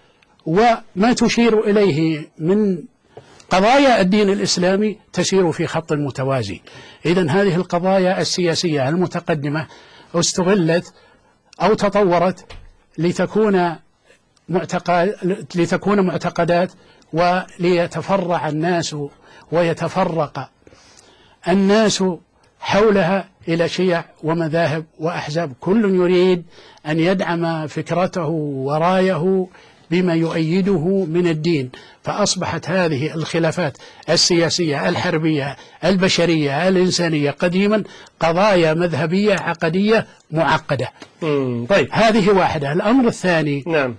وما تشير إليه من قضايا الدين الإسلامي تسير في خط متوازي. إذن هذه القضايا السياسية المتقدمة استغلت أو تطورت لتكون معتقد لتكون معتقدات، وليتفرع الناس ويتفرق الناس حولها إلى شيع ومذاهب وأحزاب، كل يريد أن يدعم فكرته ورايه بما يؤيده من الدين. فأصبحت هذه الخلافات السياسية الحربية البشرية الإنسانية قديما قضايا مذهبية عقدية معقدة. طيب، هذه واحدة. الأمر الثاني نعم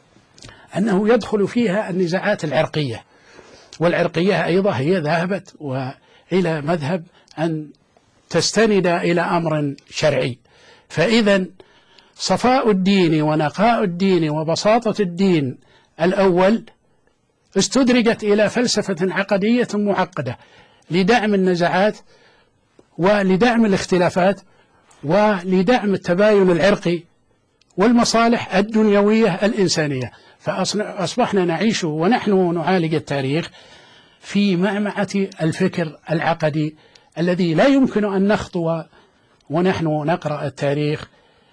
أنه يدخل فيها النزاعات العرقية، والعرقية أيضا هي ذهبت وإلى مذهب أن تستند إلى أمر شرعي. فإذا صفاء الدين ونقاء الدين وبساطة الدين الأول استدرجت إلى فلسفة عقدية معقدة لدعم النزاعات ولدعم الاختلافات ولدعم التباين العرقي والمصالح الدنيوية الإنسانية. فأصبحنا نعيش ونحن نعالج التاريخ في معمعة الفكر العقدي الذي لا يمكن أن نخطو ونحن نقرأ التاريخ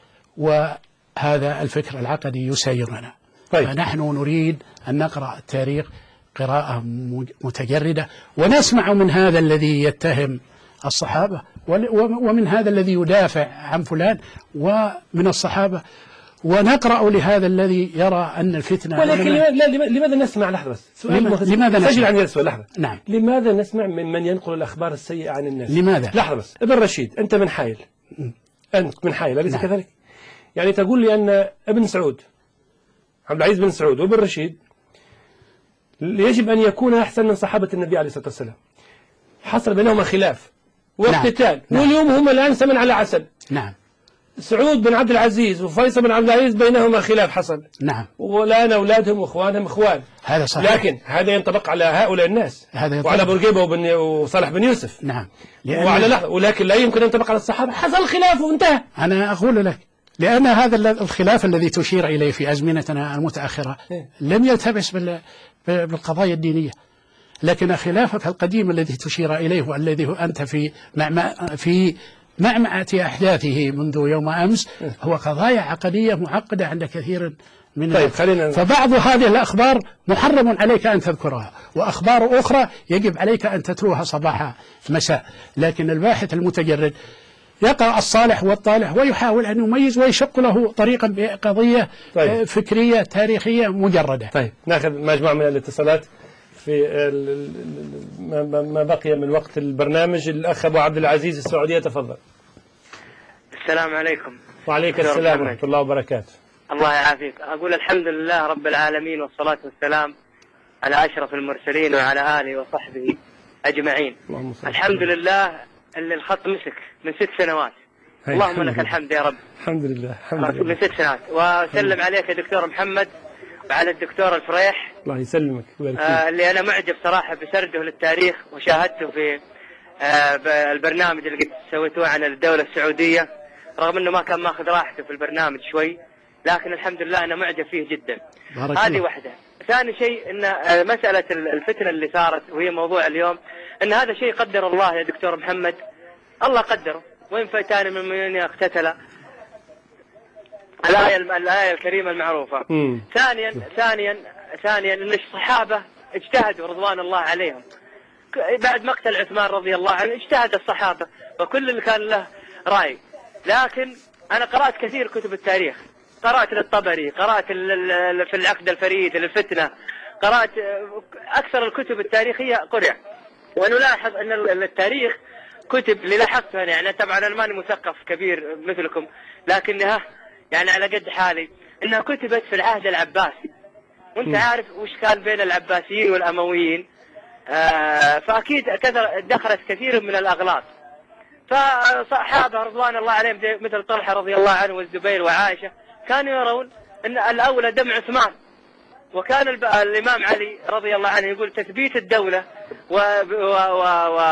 وهذا الفكر العقدي يسيرنا. طيب. فنحن نريد أن نقرأ التاريخ قراءة متجردة، ونسمع من هذا الذي يتهم الصحابة ومن هذا الذي يدافع عن فلان ومن الصحابة، ونقرأ لهذا الذي يرى أن الفتنة. ولكن لماذا, لماذا نسمع لحظة بس سؤال لماذا, لماذا نسمع عن السؤال لحظة نعم. لماذا نسمع من من ينقل الأخبار السيئة عن الناس؟ لماذا؟ لحظة بس، ابن رشيد أنت من حائل، أنت من حائل أليس نعم. كذلك؟ يعني تقول لي أن ابن سعود عبد العزيز بن سعود وابن رشيد يجب أن يكون أحسن من صحابة النبي عليه الصلاة والسلام، حصل بينهما خلاف واقتتال، نعم. واليوم هم الآن سمن على عسل. نعم. سعود بن عبد العزيز وفيصل بن عبد العزيز بينهما خلاف حصل. نعم. والآن أولادهم وإخوانهم إخوان. هذا صحيح. لكن هذا ينطبق على هؤلاء الناس. هذا وعلى بورقيبة وبن وصالح بن يوسف. نعم. وعلى لحظة، ولكن لا يمكن أن ينطبق على الصحابة. حصل خلاف وانتهى. أنا أقول لك لأن هذا الخلاف الذي تشير إليه في أزمنتنا المتأخرة لم يلتبس بالقضايا الدينية، لكن خلافك القديم الذي تشير إليه والذي أنت في معمع في معمعة أحداثه منذ يوم أمس هو قضايا عقدية معقدة عند كثير من. طيب خلينا. فبعض هذه الأخبار محرم عليك أن تذكرها، وأخبار أخرى يجب عليك أن تتلوها صباح مساء. لكن الباحث المتجرد يقرأ الصالح والطالح ويحاول أن يميز ويشق له طريقا بقضية طيب. فكرية تاريخية مجردة. طيب ناخذ مجموعة من الاتصالات في ما بقي من وقت البرنامج. الأخ أبو عبد العزيز السعودية، تفضل. السلام عليكم. وعليكم السلام ورحمة الله وبركاته. الله يعافيك. أقول الحمد لله رب العالمين، والصلاة والسلام على أشرف المرسلين وعلى آله وصحبه أجمعين. الحمد لله اللي الخط مسك من ست سنوات. اللهم لك الحمد يا رب. الحمد لله. الحمد لله. من ست سنوات. وسلم عليك يا دكتور محمد وعلى الدكتور الفريح. الله يسلمك. آه اللي أنا معجب صراحة بسرده للتاريخ، وشاهدته في آه البرنامج اللي قد سويتوه عن الدولة السعودية، رغم أنه ما كان ماخذ راحته في البرنامج شوي، لكن الحمد لله أنا معجب فيه جدا. هذه واحدة. ثاني شيء أن مسألة الفتنة اللي صارت وهي موضوع اليوم، أن هذا شيء قدر الله يا دكتور محمد، الله قدره. وإن فئتان من المؤمنين اقتتلا، الآية الآية الكريمة المعروفة. مم. ثانيا ثانيا ثانيا أن الصحابة اجتهدوا رضوان الله عليهم بعد مقتل عثمان رضي الله عنه، اجتهد الصحابة وكل اللي كان له رأي. لكن أنا قرأت كثير كتب التاريخ، قرأت للطبري، قرأت في العقد الفريد للفتنة، قرأت أكثر الكتب التاريخية قرأ. ونلاحظ أن التاريخ كتب اللي لاحظته يعني طبعا أنا ماني مثقف كبير مثلكم، لكنها يعني على قد حالي أنها كتبت في العهد العباسي، وأنت عارف وش كان بين العباسيين والأمويين، آه فأكيد كثر دخلت كثير من الأغلاط. فصحابة رضوان الله عليهم مثل طلحة رضي الله عنه والزبير وعائشة كانوا يرون أن الأولى دم عثمان، وكان الإمام علي رضي الله عنه يقول تثبيت الدولة و... و... و... و...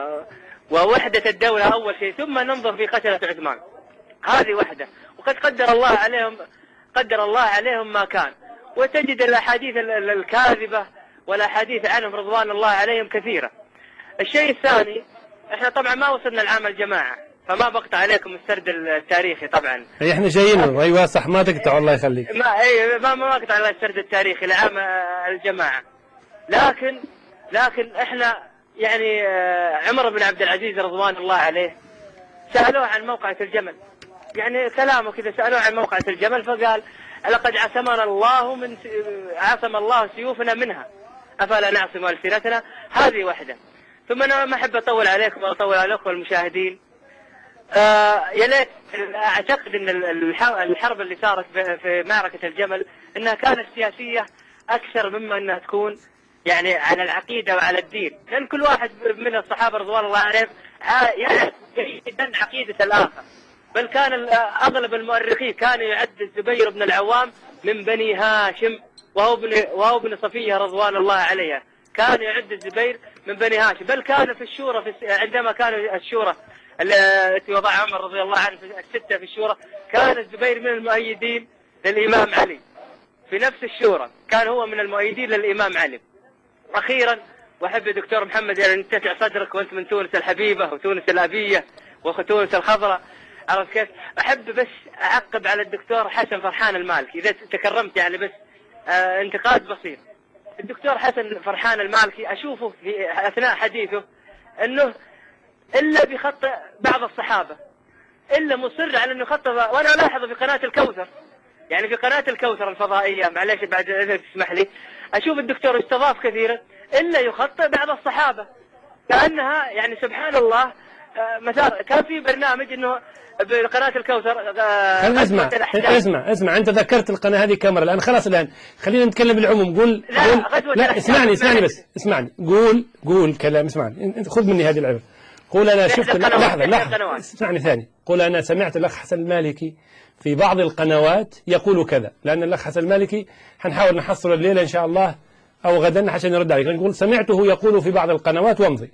ووحدة الدولة أول شيء، ثم ننظر في قتلة عثمان. هذه وحدة، وقد قدر الله عليهم قدر الله عليهم ما كان. وتجد الأحاديث الكاذبة والأحاديث عنهم رضوان الله عليهم كثيرة. الشيء الثاني، احنا طبعا ما وصلنا لعام الجماعة، فما بقطع عليكم السرد التاريخي طبعا. اي احنا جايين. ايوه صح، ما تقطع الله يخليك. ما اي ما ما بقطع على السرد التاريخي لعام الجماعة. لكن لكن احنا يعني عمر بن عبد العزيز رضوان الله عليه سألوه عن موقعة الجمل، يعني كلامه كذا سألوه عن موقعة الجمل فقال لقد عصمنا الله من عصم الله سيوفنا منها أفلا نعصم ألسنتنا. هذه وحدة. ثم أنا ما أحب أطول عليكم وأطول عليكم المشاهدين. آه يا ليت أعتقد أن الحرب اللي صارت في معركة الجمل أنها كانت سياسية أكثر مما أنها تكون يعني على العقيدة وعلى الدين، لأن كل واحد من الصحابة رضوان الله عليهم يعرف جدا عقيدة الآخر. بل كان أغلب المؤرخين كان يعد الزبير بن العوام من بني هاشم، وهو ابن وهو ابن صفية رضوان الله عليها، كان يعد الزبير من بني هاشم. بل كان في الشورى في عندما كان الشورى التي وضعها عمر رضي الله عنه في الستة في الشورى، كان الزبير من المؤيدين للإمام علي في نفس الشورى، كان هو من المؤيدين للإمام علي. أخيرا وأحب دكتور محمد يعني نتسع صدرك، وأنت من تونس الحبيبة وتونس الأبية وتونس الخضراء، عرفت كيف؟ أحب بس أعقب على الدكتور حسن فرحان المالكي إذا تكرمت يعني، بس آه انتقاد بسيط. الدكتور حسن فرحان المالكي أشوفه في أثناء حديثه أنه إلا بيخطئ بعض الصحابة، إلا مصر على أنه يخطئ. وأنا ألاحظه في قناة الكوثر، يعني في قناة الكوثر الفضائية، معلش بعد إذا تسمح لي، أشوف الدكتور استضاف كثيرا إلا يخطئ بعض الصحابة، كأنها يعني سبحان الله. مثلا كان في برنامج انه بقناه الكوثر. اسمع اسمع اسمع انت ذكرت القناه هذه كاميرا الان، خلاص الان خلينا نتكلم بالعموم. قول لا قول لا اسمعني اسمعني بس اسمعني قول قول كلام. اسمعني انت خذ مني هذه العبره. قول انا شفت لحظه لحظه اسمعني ثاني. قول انا سمعت الاخ حسن المالكي في بعض القنوات يقول كذا، لان الاخ حسن المالكي حنحاول نحصل الليله ان شاء الله او غدا عشان يرد عليك. نقول سمعته يقول في بعض القنوات وامضي.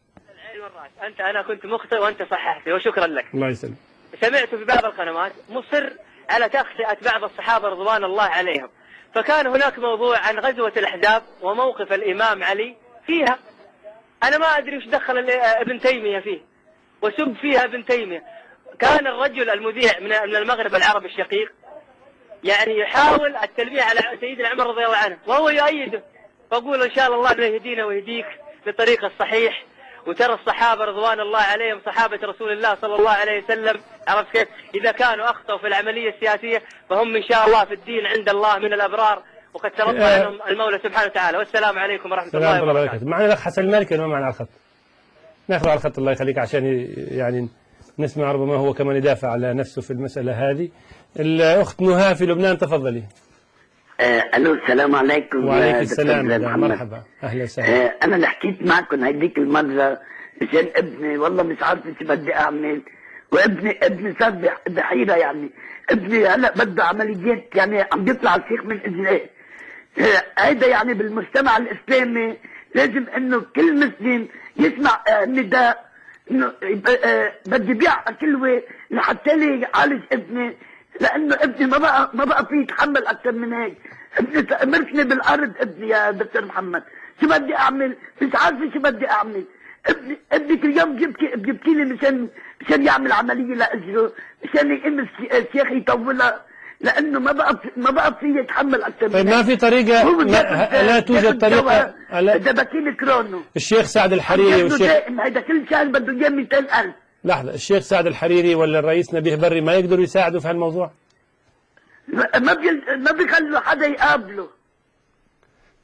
أنت أنا كنت مخطئ وأنت صححت وشكرا لك. الله يسلمك. سمعت في بعض القنوات مصر على تخطئة بعض الصحابة رضوان الله عليهم، فكان هناك موضوع عن غزوة الأحزاب وموقف الإمام علي فيها. أنا ما أدري وش دخل ابن تيمية فيه وسب فيها ابن تيمية. كان الرجل المذيع من المغرب العربي الشقيق يعني يحاول التلميع على سيدنا عمر رضي الله عنه وهو يؤيده، فأقول إن شاء الله الله يهدينا ويهديك للطريق الصحيح. وترى الصحابة رضوان الله عليهم صحابة رسول الله صلى الله عليه وسلم، عرفت كيف؟ إذا كانوا أخطأوا في العملية السياسية فهم إن شاء الله في الدين عند الله من الأبرار، وقد ترضى عنهم المولى سبحانه وتعالى. والسلام عليكم ورحمة الله وبركاته. معنا الأخ حسن المالكي ولا معنا على الخط؟ ناخذ على الخط الله يخليك عشان يعني نسمع ربما هو كمان يدافع على نفسه في المسألة هذه. الأخت نهى في لبنان تفضلي. آه، الو السلام عليكم. وعليكم السلام مرحبا اهلا وسهلا. آه، انا اللي حكيت معكم هذيك المره مشان ابني، والله مش عارف شو بدي اعمل، وابني ابني صار بحيره يعني. ابني هلا بده عمليات يعني عم بيطلع الشيخ من اجريه. هيدا آه، يعني بالمجتمع الاسلامي لازم انه كل مسلم يسمع آه نداء انه آه بدي بيع كلوه لحتى لي يعالج ابني، لانه ابني ما بقى ما بقى فيه يتحمل اكثر من هيك. ابني مركني بالارض ابني يا دكتور محمد، شو بدي اعمل؟ مش عارفه شو بدي اعمل. ابني ابني كل يوم بيبكي بيبكي لي مشان مشان يعمل عمليه لاجره، مشان يقيم الشيخ يطولها، لانه ما بقى ما بقى فيه يتحمل اكثر من طيب ما في طريقه ما لا توجد طريقه. ده بكيل كرونو. الشيخ سعد الحريري والشيخ هذا كل شهر بده اياه مئتين ألف. لحظه، الشيخ سعد الحريري ولا الرئيس نبيه بري ما يقدروا يساعدوا في هالموضوع؟ ما بي... ما بيخلوا حدا يقابله.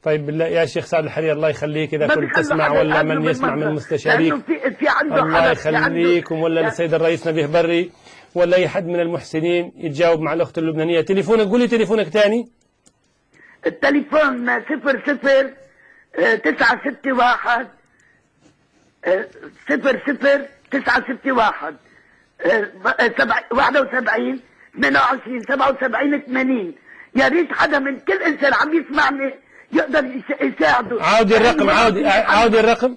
طيب بالله يا شيخ سعد الحريري الله يخليك، إذا كنت تسمع ولا من يسمع من مستشاريك في في عنده الله يخليكم، ولا السيد الرئيس نبيه بري ولا أي حد من المحسنين يتجاوب مع الأخت اللبنانية. تليفونك، قولي تليفونك تاني. التليفون صفر صفر تسعة ستة واحد صفر صفر تسعة ستة واحد واحد وسبعين ثمانية وعشرين سبعة وسبعين ثمانين. يا ريت حدا من كل انسان عم يسمعني يقدر يساعده. عاودي الرقم، عاودي عاودي الرقم.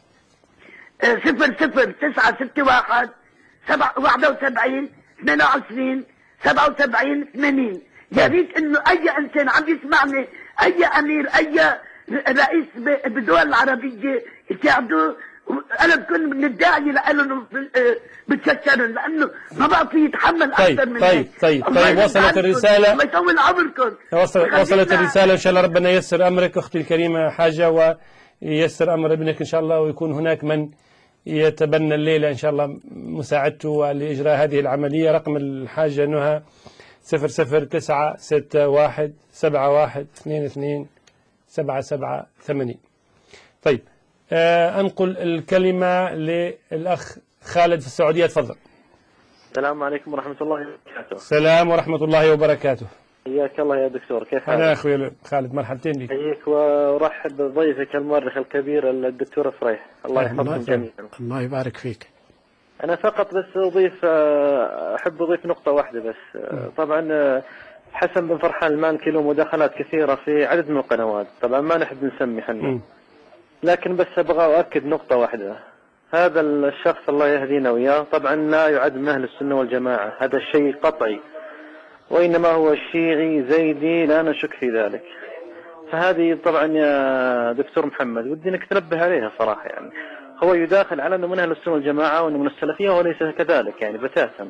صفر صفر تسعة ستة واحد سبعة واحد وسبعين ثمانية وعشرين سبعة وسبعين ثمانين. يا ريت انه اي انسان عم يسمعني، اي امير، اي رئيس بالدول العربيه يساعدوا. انا بكون من الداعي لهم بتشكرهم، لانه ما بقى في يتحمل اكثر طيب من طيب هيك. طيب طيب وصلت الرساله، الله يطول عمركم. وصلت وصلت الرساله ان شاء الله. ربنا ييسر امرك اختي الكريمه حاجه، وييسر امر ابنك ان شاء الله، ويكون هناك من يتبنى الليله ان شاء الله مساعدته لاجراء هذه العمليه. رقم الحاجه نهى صفر صفر تسعة ستة واحد سبعة واحد اثنين اثنين سبعة سبعة ثمانين. طيب آه أنقل الكلمة للأخ خالد في السعودية، تفضل. السلام عليكم ورحمة الله وبركاته. السلام ورحمة الله وبركاته. حياك الله يا دكتور، كيف حالك؟ أنا أخوي خالد، مرحبتين بك. حييك وأرحب بضيفك المؤرخ الكبير الدكتور فريح، الله يحفظكم جميعا. الله يبارك فيك. أنا فقط بس أضيف، أحب أضيف نقطة واحدة بس. طبعا حسن بن فرحان المالكي له مداخلات كثيرة في عدد من القنوات، طبعا ما نحب نسمي حنا، لكن بس أبغى أؤكد نقطة واحدة. هذا الشخص الله يهدينا وياه طبعا لا يعد من أهل السنة والجماعة، هذا الشيء قطعي، وإنما هو شيعي زيدي لا نشك في ذلك. فهذه طبعا يا دكتور محمد ودي انك تنبه عليها صراحة. يعني هو يداخل على أنه من أهل السنة والجماعة وأنه من السلفية وليس كذلك يعني بتاتا.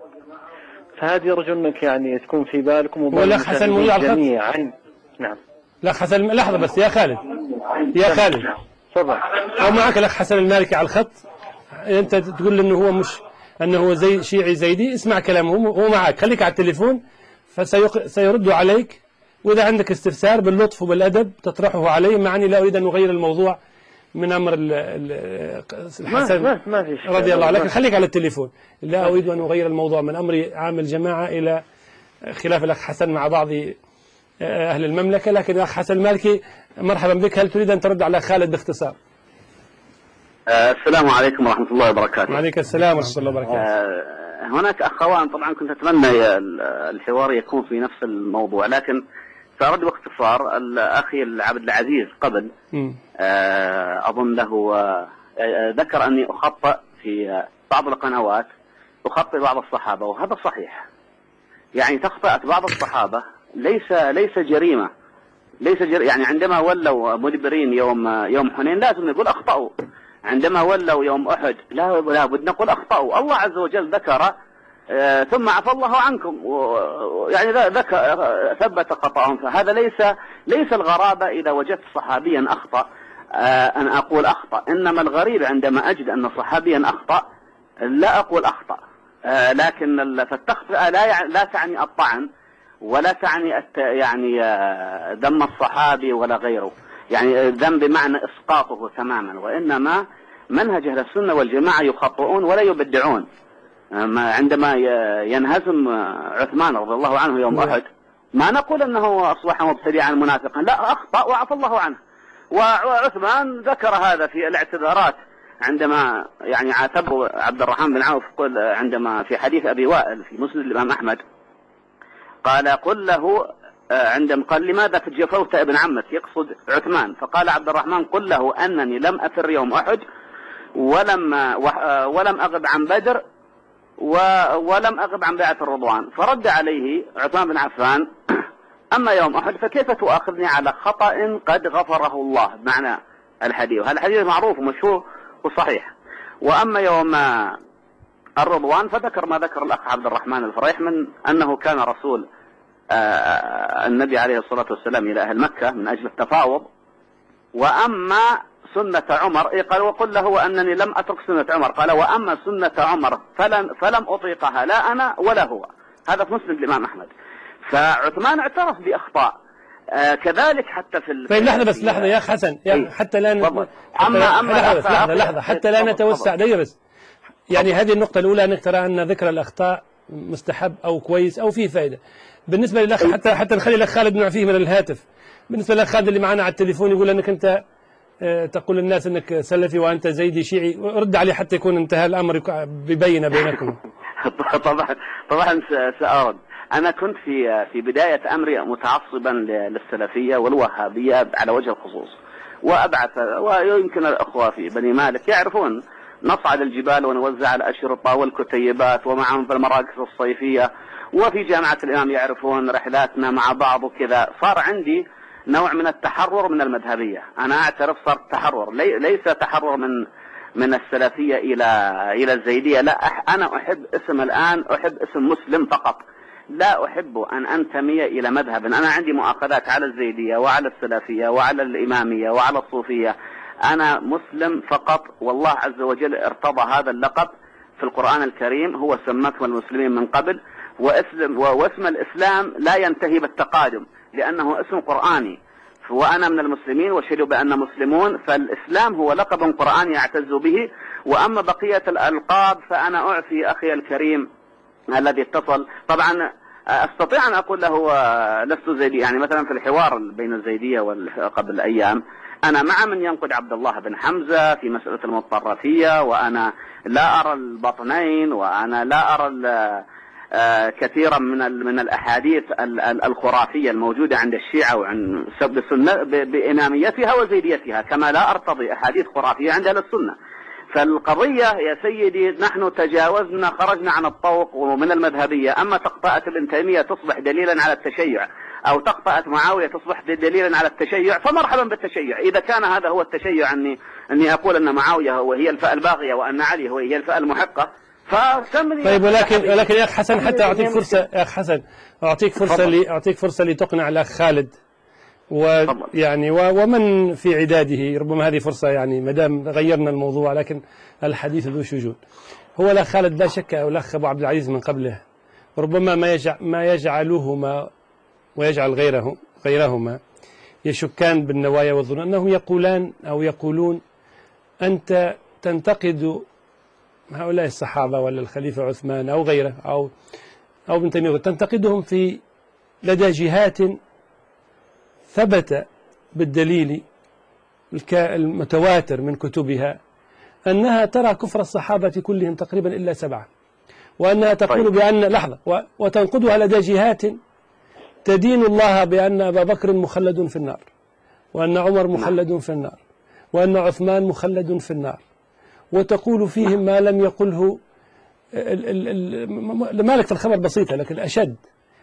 فهذه أرجو أنك يعني تكون في بالكم والأخ حسن مولى جميعا. نعم الأخ حسن، لحظة بس يا خالد، يا خالد تفضل. أو معك الأخ حسن المالكي على الخط، أنت تقول أنه هو مش أنه هو زي شيعي زيدي، اسمع كلامه، هو معك، خليك على التليفون فسيرد عليك، وإذا عندك استفسار باللطف وبالأدب تطرحه عليه، مع أني لا أريد أن أغير الموضوع من أمر الحسن ما ما ما رضي الله عنه، لكن خليك على التليفون. لا أريد أن أغير الموضوع من أمر عام الجماعة إلى خلاف الأخ حسن مع بعض أهل المملكة. لكن الأخ حسن المالكي مرحبا بك، هل تريد أن ترد على خالد باختصار؟ السلام عليكم ورحمة الله وبركاته. وعليكم السلام ورحمة الله وبركاته. هناك أخوان طبعا كنت أتمنى الحوار يكون في نفس الموضوع، لكن سأرد باختصار. الأخي العبد العزيز قبل أظن له ذكر أني أخطأ في بعض القنوات، أخطئ بعض الصحابة، وهذا صحيح. يعني تخطئت بعض الصحابة ليس ليس جريمة، ليس جر... يعني عندما ولوا مدبرين يوم يوم حنين لازم نقول أخطأوا، عندما ولوا يوم أحد لا لا بد نقول أخطأوا. الله عز وجل ذكر آه ثم عفى الله عنكم، و... يعني ذكر ثبت خطأهم. فهذا ليس ليس الغرابة إذا وجدت صحابيا أخطأ آه أن أقول أخطأ، إنما الغريب عندما أجد أن صحابيا أخطأ لا أقول أخطأ. آه لكن فالتخطئة لا يعني لا تعني الطعن، ولا تعني الت... يعني آه ذم الصحابي ولا غيره، يعني ذم بمعنى إسقاطه تماما، وإنما منهج أهل السنة والجماعة يخطئون ولا يبدعون. عندما ينهزم عثمان رضي الله عنه يوم أحد ما نقول أنه أصبح مبتدعا منافقا، لا، أخطأ وعفى الله عنه. وعثمان ذكر هذا في الاعتذارات عندما يعني عاتبه عبد الرحمن بن عوف، قل عندما في حديث أبي وائل في مسند الإمام أحمد قال قل له عندما قال لماذا جفوت ابن عمك، يقصد عثمان، فقال عبد الرحمن قل له أنني لم أفر يوم أحد ولم ولم أغب عن بدر ولم أغب عن بيعة الرضوان. فرد عليه عثمان بن عفان أما يوم أحد فكيف تؤاخذني على خطأ قد غفره الله، معنى الحديث، وهذا الحديث معروف ومشهور وصحيح. وأما يوم الرضوان فذكر ما ذكر الأخ عبد الرحمن الفريح من أنه كان رسول آه النبي عليه الصلاة والسلام إلى أهل مكة من أجل التفاوض. وأما سنة عمر قال وقل له أنني لم أترك سنة عمر، قال وأما سنة عمر فلم, فلم أطيقها لا أنا ولا هو. هذا في مسند الإمام أحمد. فعثمان اعترف بأخطاء، آه كذلك حتى في طيب لحظة بس لحظة يا حسن يا حتى لا ن... أما أما لحظة لحظة لحظة حتى لا نتوسع ديرس. يعني هذه النقطة الأولى أنك ترى أن ذكر الأخطاء مستحب أو كويس أو فيه فائدة. بالنسبة للأخ حتى حتى نخلي الأخ خالد نعفيه من الهاتف. بالنسبة للأخ خالد اللي معنا على التليفون يقول أنك أنت تقول للناس أنك سلفي وأنت زيدي شيعي، رد عليه حتى يكون انتهى الأمر ببينة بينكم. طبعا طبعا سأرد. أنا كنت في في بداية أمري متعصبا للسلفية والوهابية على وجه الخصوص، وأبعث ويمكن الأخوة في بني مالك يعرفون نصعد الجبال ونوزع الأشرطة والكتيبات ومعهم في المراكز الصيفية، وفي جامعة الإمام يعرفون رحلاتنا مع بعض وكذا. صار عندي نوع من التحرر من المذهبية. أنا أعترف صار تحرر، لي ليس تحرر من من السلفية إلى إلى الزيدية، لا. أنا أحب اسم الآن، أحب اسم مسلم فقط، لا أحب أن أنتمي إلى مذهب. أنا عندي مؤاخذات على الزيدية وعلى السلفية وعلى الإمامية وعلى الصوفية. أنا مسلم فقط، والله عز وجل ارتضى هذا اللقب في القرآن الكريم، هو سماكم المسلمين من قبل، واسم, واسم الإسلام لا ينتهي بالتقادم لأنه اسم قرآني، وأنا من المسلمين وشهدوا بأن مسلمون، فالإسلام هو لقب قرآني يعتز به. وأما بقية الألقاب فأنا أعفي أخي الكريم الذي اتصل. طبعا أستطيع أن أقول له لست زيدي، يعني مثلا في الحوار بين الزيدية قبل أيام أنا مع من ينقد عبد الله بن حمزة في مسألة المطرفية، وأنا لا أرى البطنين، وأنا لا أرى كثيرا من من الأحاديث الخرافية الموجودة عند الشيعة وعن سب السنة بإماميتها وزيديتها، كما لا أرتضي أحاديث خرافية عند أهل السنة. فالقضية يا سيدي نحن تجاوزنا، خرجنا عن الطوق ومن المذهبية. أما تقطأة ابن تيمية تصبح دليلا على التشيع، أو تقطأة معاوية تصبح دليلا على التشيع، فمرحبا بالتشيع. إذا كان هذا هو التشيع، أني أني أقول أن معاوية هو هي الفئة الباغية وأن علي هو هي الفئة المحقة، فسمني. طيب ولكن ولكن يا أخ حسن حتى أعطيك فرصة يا أخ حسن أعطيك فرصة لي أعطيك فرصة لتقنع الأخ خالد، ويعني ومن في عداده. ربما هذه فرصة، يعني ما دام غيرنا الموضوع، لكن الحديث ذو شجون. هو الأخ خالد لا شك، أو الأخ أبو عبد العزيز من قبله، ربما ما يجعل ما يجعلهما ويجعل غيره غيرهما يشكان بالنوايا والظنون، أنهم يقولان أو يقولون أنت تنتقد هؤلاء الصحابة ولا الخليفة عثمان أو غيره أو أو ابن تيمية، تنتقدهم في لدى جهات ثبت بالدليل المتواتر من كتبها أنها ترى كفر الصحابة كلهم تقريبا إلا سبعة، وأنها تقول بأن لحظة وتنقدها لدى جهات تدين الله بأن أبا بكر مخلد في النار، وأن عمر مخلد في النار، وأن عثمان مخلد في النار، وتقول فيهم ما لم يقله مالك في الخبر بسيطة لكن أشد.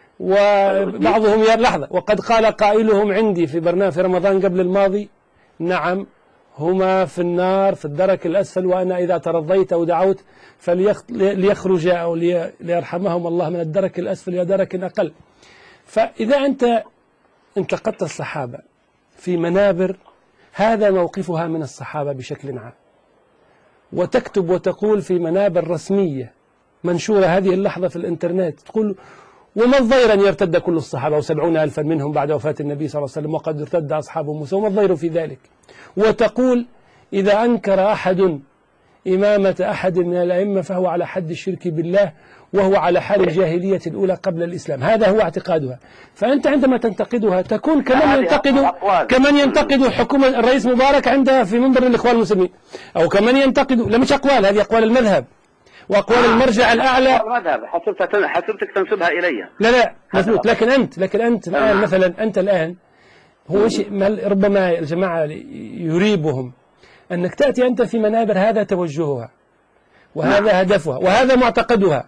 وبعضهم يا لحظة وقد قال قائلهم عندي في برنامج في رمضان قبل الماضي نعم هما في النار في الدرك الأسفل، وأنا إذا ترضيت أو دعوت فليخرج أو ليرحمهم الله من الدرك الأسفل إلى درك أقل. فإذا أنت انتقدت الصحابة في منابر هذا موقفها من الصحابة بشكل عام، وتكتب وتقول في منابر رسمية منشورة هذه اللحظة في الإنترنت تقول وما الضير أن يرتد كل الصحابة وسبعون ألفا منهم بعد وفاة النبي صلى الله عليه وسلم وقد ارتد أصحاب موسى، وما الضير في ذلك؟ وتقول إذا أنكر أحد إمامة أحد من الأئمة فهو على حد الشرك بالله وهو على حال الجاهلية الأولى قبل الإسلام. هذا هو اعتقادها. فأنت عندما تنتقدها تكون كمن ينتقد كمن ينتقد حكومة الرئيس مبارك عندها في منبر الإخوان المسلمين، أو كمن ينتقد، لا مش أقوال، هذه أقوال المذهب وأقوال المرجع الأعلى. المذهب حسبتك حسبتك تنسبها إلي. لا لا مظبوط، لكن أنت لكن أنت الآن مثلا أنت الآن هو شيء ربما الجماعة يريبهم أنك تأتي أنت في منابر هذا توجهها وهذا هدفها وهذا معتقدها،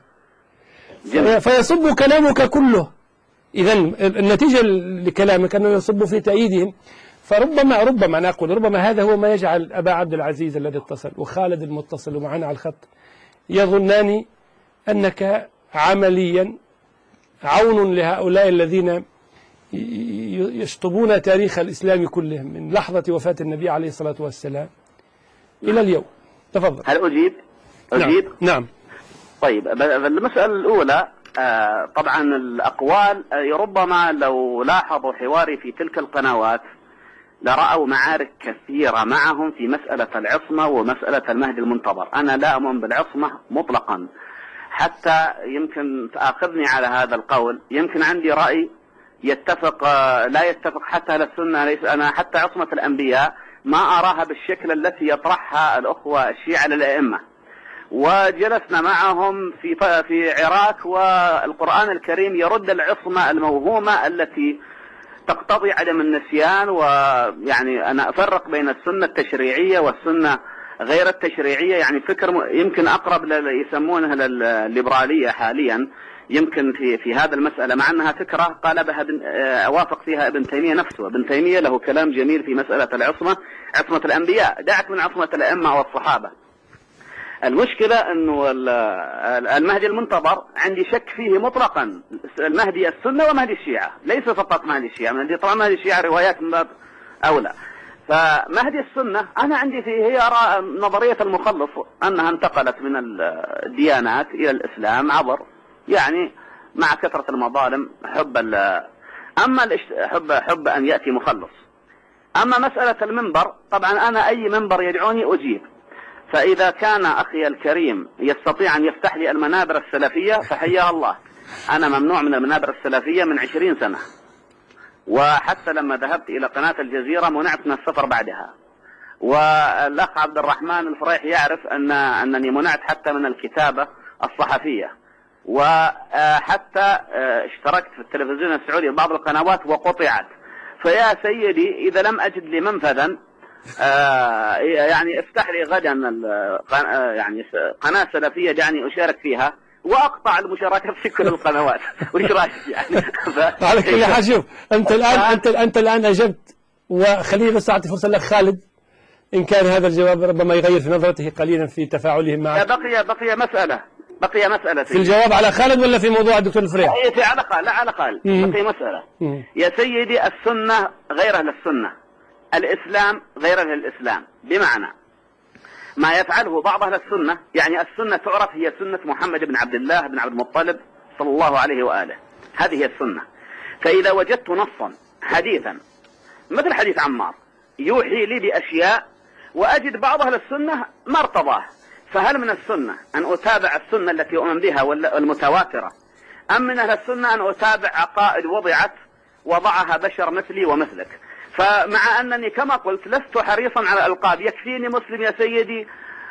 فيصب كلامك كله. إذن النتيجة لكلامك أنه يصب في تأييدهم. فربما ربما أنا أقول ربما هذا هو ما يجعل أبا عبد العزيز الذي اتصل وخالد المتصل ومعنا على الخط يظنان أنك عمليا عون لهؤلاء الذين يشطبون تاريخ الإسلام كلهم من لحظة وفاة النبي عليه الصلاة والسلام إلى اليوم. تفضل. هل أجيب؟ أجيب؟ نعم, نعم. طيب المسألة الأولى آه طبعا الأقوال آه ربما لو لاحظوا حواري في تلك القنوات لرأوا معارك كثيرة معهم في مسألة العصمة ومسألة المهدي المنتظر. أنا لا أؤمن بالعصمة مطلقا، حتى يمكن تأخذني على هذا القول، يمكن عندي رأي يتفق لا يتفق حتى على السنة. ليس أنا حتى عصمة الأنبياء ما أراها بالشكل التي يطرحها الأخوة الشيعة للأئمة، وجلسنا معهم في في عراق والقرآن الكريم يرد العصمة الموهومة التي تقتضي عدم النسيان. ويعني أنا أفرق بين السنة التشريعية والسنة غير التشريعية، يعني فكر يمكن أقرب يسمونها الليبرالية حاليا يمكن في في هذا المسألة، مع أنها فكرة قالبها أوافق فيها ابن تيمية نفسه. ابن تيمية له كلام جميل في مسألة العصمة، عصمة الأنبياء، دعك من عصمة الأئمة والصحابة. المشكلة أنه المهدي المنتظر عندي شك فيه مطلقا، المهدي السنة ومهدي الشيعة، ليس فقط مهدي الشيعة، مهدي طبعا مهدي الشيعة روايات من باب أولى. فمهدي السنة أنا عندي فيه هي أرى نظرية المخلص أنها انتقلت من الديانات إلى الإسلام عبر يعني مع كثرة المظالم حب أما حب حب أن يأتي مخلص. أما مسألة المنبر طبعا أنا أي منبر يدعوني أجيب، فإذا كان أخي الكريم يستطيع أن يفتح لي المنابر السلفية فحياه الله. أنا ممنوع من المنابر السلفية من عشرين سنة، وحتى لما ذهبت إلى قناة الجزيرة منعت من السفر بعدها. والأخ عبد الرحمن الفريح يعرف أن أنني منعت حتى من الكتابة الصحفية، وحتى اشتركت في التلفزيون السعودي بعض القنوات وقطعت. فيا سيدي إذا لم أجد لي منفذا آه يعني افتح لي غدا يعني قناة سلفية دعني أشارك فيها وأقطع المشاركة في كل القنوات. وش رأيك يعني؟ على كل حال شوف أنت الآن أنت أنت الآن أجبت، وخليني بس أعطي فرصة لك خالد إن كان هذا الجواب ربما يغير في نظرته قليلا في تفاعله معك. بقي بقي مسألة بقي مسألة في الجواب على خالد ولا في موضوع الدكتور الفريح؟ في على قال لا على قال بقي مسألة. مم. يا سيدي السنة غير أهل السنة، الإسلام غير أهل الإسلام، بمعنى ما يفعله بعض أهل السنة. يعني السنة تعرف هي سنة محمد بن عبد الله بن عبد المطلب صلى الله عليه وآله، هذه هي السنة. فإذا وجدت نصا حديثا مثل حديث عمار يوحي لي بأشياء وأجد بعض أهل السنة ما ارتضاه، فهل من السنة أن أتابع السنة التي أؤمن بها والمتواترة، أم من أهل السنة أن أتابع عقائد وضعت وضعها بشر مثلي ومثلك؟ فمع أنني كما قلت لست حريصا على الألقاب، يكفيني مسلم يا سيدي،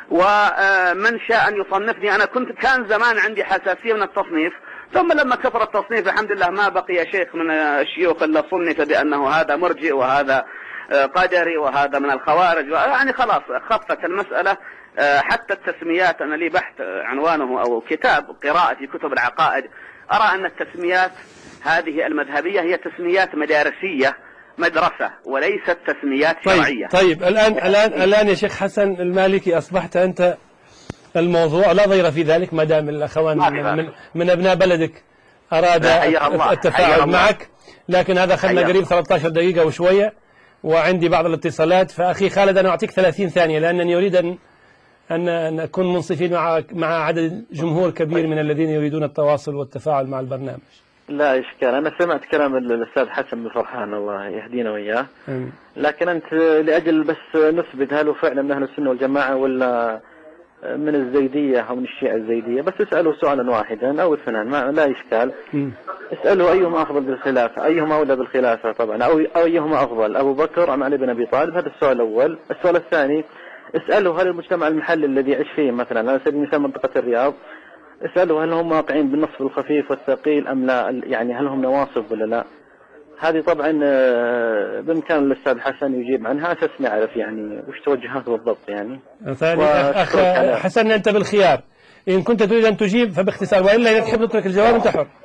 ومن شاء أن يصنفني. أنا كنت كان زمان عندي حساسية من التصنيف، ثم لما كثر التصنيف الحمد لله ما بقي شيخ من الشيوخ إلا صنف بأنه هذا مرجئ وهذا قدري وهذا من الخوارج، يعني خلاص خفت المسألة. حتى التسميات أنا لي بحث عنوانه أو كتاب قراءة في كتب العقائد، أرى أن التسميات هذه المذهبية هي تسميات مدارسية مدرسة وليست تسميات شرعية. طيب, طيب الآن الآن الآن يا شيخ حسن المالكي أصبحت أنت الموضوع، لا ضير في ذلك ما دام الأخوان من, من, من أبناء بلدك أراد التفاعل معك، لكن هذا خلنا قريب ثلاثة عشر دقيقة وشوية وعندي بعض الاتصالات. فأخي خالد أنا أعطيك ثلاثين ثانية لأنني أريد أن أن نكون منصفين مع مع عدد جمهور كبير من الذين يريدون التواصل والتفاعل مع البرنامج. لا إشكال، أنا سمعت كلام الأستاذ حسن بن فرحان الله يهدينا وإياه، لكن أنت لأجل بس نثبت هل هو فعلا من أهل السنة والجماعة ولا من الزيدية أو من الشيعة الزيدية، بس اسأله سؤالا واحدا أو اثنان ما لا إشكال. اسأله أيهما أفضل بالخلافة، أيهما أولى بالخلافة طبعا، أو أيهما أفضل أبو بكر أم علي بن أبي طالب. هذا السؤال الأول. السؤال الثاني اسأله هل المجتمع المحلي الذي يعيش فيه مثلا على سبيل المثال منطقة الرياض، اسأله هل هم واقعين بالنصب الخفيف والثقيل أم لا، يعني هل هم نواصب ولا لا. هذه طبعا بإمكان الأستاذ حسن يجيب عنها أساس نعرف يعني وش توجهاته بالضبط يعني. ثاني أخ حسن أنت بالخيار، إن كنت تريد أن تجيب فباختصار، وإلا إذا تحب تترك الجواب أنت حر.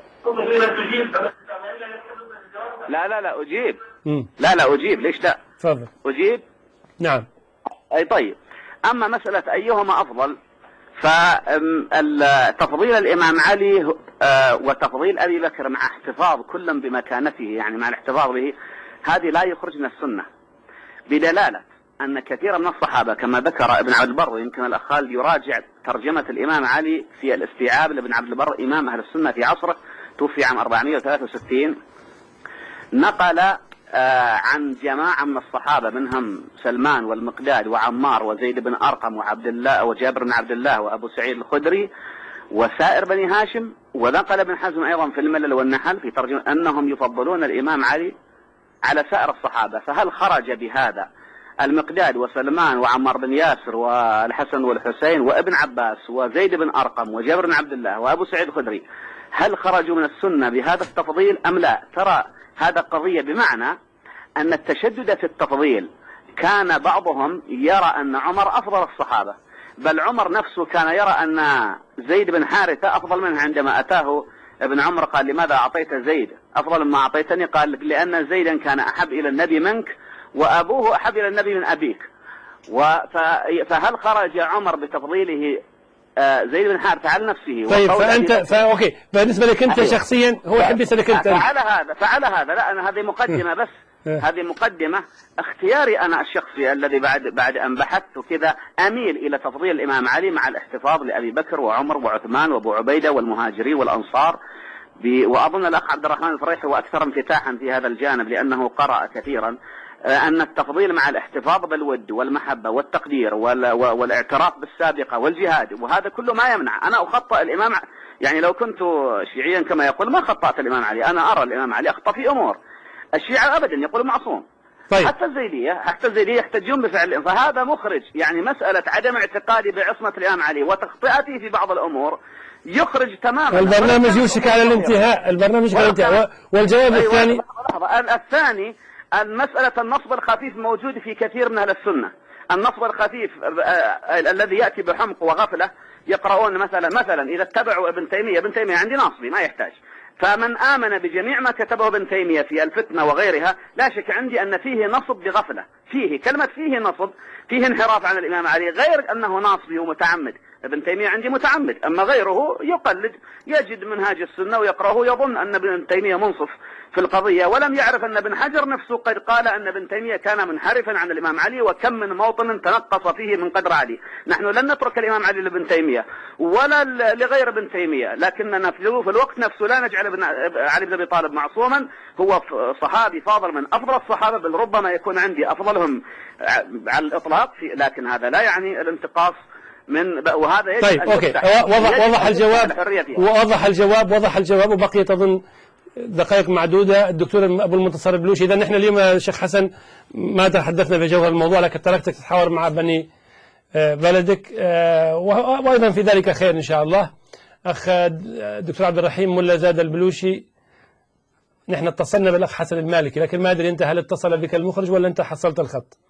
لا لا لا أجيب م. لا لا أجيب ليش لا تفضل أجيب. نعم. أي طيب. أما مسألة أيهما أفضل، فتفضيل الإمام علي وتفضيل أبي بكر مع احتفاظ كل بمكانته، يعني مع الاحتفاظ به، هذه لا يخرج من السنة، بدلالة أن كثيرا من الصحابة كما ذكر ابن عبد البر، ويمكن الأخ خالد يراجع ترجمة الإمام علي في الاستيعاب لابن عبد البر إمام أهل السنة في عصره، توفي عام أربعمائة وثلاثة وستين، نقل عن جماعة من الصحابة منهم سلمان والمقداد وعمار وزيد بن أرقم وعبد الله وجابر بن عبد الله وأبو سعيد الخدري وسائر بني هاشم، ونقل ابن حزم أيضا في الملل والنحل في ترجمة أنهم يفضلون الإمام علي على سائر الصحابة. فهل خرج بهذا المقداد وسلمان وعمار بن ياسر والحسن والحسين وابن عباس وزيد بن أرقم وجابر بن عبد الله وأبو سعيد الخدري، هل خرجوا من السنة بهذا التفضيل أم لا؟ ترى هذا قضية، بمعنى أن التشدد في التفضيل كان بعضهم يرى أن عمر أفضل الصحابة، بل عمر نفسه كان يرى أن زيد بن حارثة أفضل منه. عندما أتاه ابن عمر قال لماذا أعطيت زيد أفضل مما أعطيتني؟ قال لأن زيدا كان أحب إلى النبي منك وأبوه أحب إلى النبي من أبيك. فهل خرج عمر بتفضيله زيد بن حارثة على نفسه؟ طيب فأنت فأوكي بالنسبة لك أنت شخصيا هو يحب يسألك أنت. فعلى هذا فعلى هذا لا أنا هذه مقدمة بس هذه مقدمة اختياري أنا الشخصي الذي بعد بعد أن بحثت كذا أميل إلى تفضيل الإمام علي مع الاحتفاظ لأبي بكر وعمر وعثمان وأبو عبيدة والمهاجرين والأنصار. وأظن الأخ عبد الرحمن الفريحي هو أكثر انفتاحا في هذا الجانب لأنه قرأ كثيرا أن التفضيل مع الاحتفاظ بالود والمحبة والتقدير والاعتراف بالسابقة والجهاد، وهذا كله ما يمنع. أنا أخطأ الإمام، يعني لو كنت شيعيا كما يقول ما خطأت الإمام علي، أنا أرى الإمام علي أخطأ في أمور، الشيعة أبدا يقولوا معصوم. طيب. حتى الزيدية حتى الزيدية يحتجون بفعل، فهذا مخرج. يعني مسألة عدم اعتقادي بعصمة الإمام علي وتخطئتي في بعض الأمور يخرج تماما. البرنامج يوشك على الانتهاء، البرنامج على الانتهاء. والجواب أيوة الثاني الثاني المسألة النصب الخفيف موجود في كثير من أهل السنة. النصب الخفيف الذي يأتي بحمق وغفلة، يقرؤون مثلا مثلا إذا اتبعوا ابن تيمية، ابن تيمية عندي ناصبي ما يحتاج، فمن آمن بجميع ما كتبه ابن تيمية في الفتنة وغيرها لا شك عندي أن فيه نصب بغفلة، فيه كلمة فيه نصب، فيه انحراف عن الإمام علي، غير أنه ناصبي ومتعمد. ابن تيمية عندي متعمد، أما غيره يقلد، يجد منهاج السنة ويقرأه، يظن أن ابن تيمية منصف في القضية، ولم يعرف أن ابن حجر نفسه قد قال أن ابن تيمية كان منحرفا عن الإمام علي، وكم من موطن تنقص فيه من قدر علي. نحن لن نترك الإمام علي لابن تيمية ولا لغير ابن تيمية، لكننا في الوقت نفسه لا نجعل ابن علي بن أبي طالب معصوما. هو صحابي فاضل من أفضل الصحابة، بل ربما يكون عندي أفضلهم على الإطلاق، لكن هذا لا يعني الانتقاص من وهذا. طيب اوكي، وضح وضح الجواب وضح الجواب وضح الجواب وبقيت اظن دقائق معدوده. الدكتور ابو المنتصر البلوشي، اذا نحن اليوم يا شيخ حسن ما تحدثنا في جوهر الموضوع، لكن تركتك تتحاور مع بني بلدك، وايضا في ذلك خير ان شاء الله. اخ الدكتور عبد الرحيم ملا زاد البلوشي، نحن اتصلنا بالاخ حسن المالكي، لكن ما ادري انت هل اتصل بك المخرج ولا انت حصلت الخط؟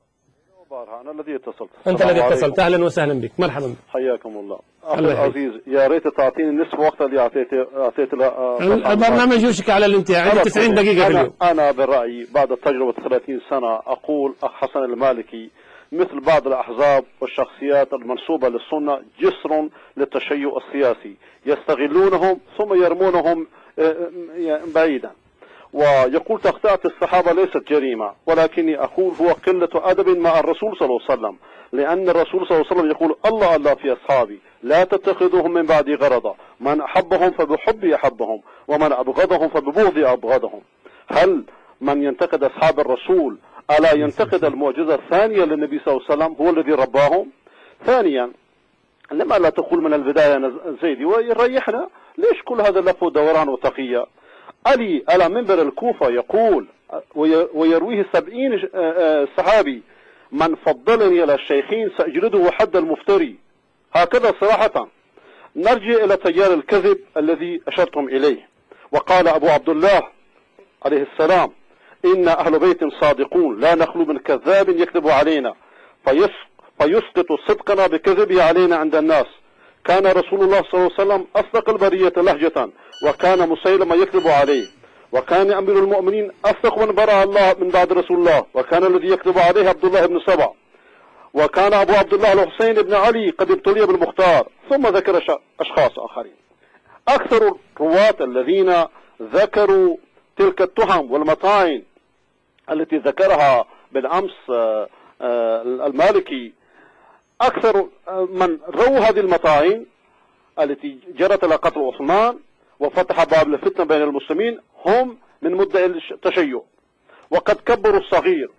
أنا الذي اتصلت. أنت الذي اتصلت، أهلا وسهلا بك، مرحبا بك. حياكم الله. أخي العزيز، يا ريت تعطيني نصف وقت اللي أعطيته أعطيت البرنامج يوشك على الانتهاء، عندي تسعين دقيقة في اليوم. أنا برأيي بعد تجربة ثلاثين سنة أقول أخ حسن المالكي مثل بعض الأحزاب والشخصيات المنسوبة للسنة جسر للتشيع السياسي، يستغلونهم ثم يرمونهم بعيدا. ويقول تخطئة الصحابة ليست جريمة، ولكني أقول هو قلة أدب مع الرسول صلى الله عليه وسلم، لأن الرسول صلى الله عليه وسلم يقول الله الله في أصحابي لا تتخذوهم من بعدي غرضا، من أحبهم فبحبي أحبهم ومن أبغضهم فببغضي أبغضهم. هل من ينتقد أصحاب الرسول ألا ينتقد المعجزة الثانية للنبي صلى الله عليه وسلم هو الذي رباهم؟ ثانيا، لما لا تقول من البداية زيدي ويريحنا؟ ليش كل هذا اللف ودوران وتقية؟ علي على منبر الكوفة يقول ويرويه سبعين صحابي من فضلني على الشيخين سأجلده حد المفتري، هكذا صراحة. نرجع إلى تيار الكذب الذي أشرتم إليه. وقال أبو عبد الله عليه السلام إن أهل بيت صادقون لا نخلو من كذاب يكذب علينا فيسقط صدقنا بكذبه علينا عند الناس. كان رسول الله صلى الله عليه وسلم أصدق البرية لهجة، وكان مسيلمة يكذب عليه، وكان أمير المؤمنين أصدق من برأ الله من بعد رسول الله، وكان الذي يكذب عليه عبد الله بن سبع، وكان أبو عبد الله الحسين بن علي قد ابتلي بالمختار، ثم ذكر أشخاص آخرين. أكثر الرواة الذين ذكروا تلك التهم والمطاعن التي ذكرها بالأمس المالكي أكثر من رووا هذه المطاعن التي جرت على قتل عثمان وفتح باب الفتنة بين المسلمين هم من مدعي التشيع، وقد كبروا الصغير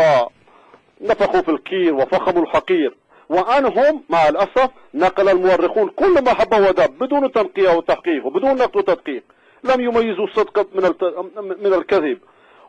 ونفخوا في الكير وفخموا الحقير، وأنهم مع الأسف نقل المؤرخون كل ما حب ودب بدون تنقية وتحقيق وبدون نقد وتدقيق، لم يميزوا الصدق من من الكذب،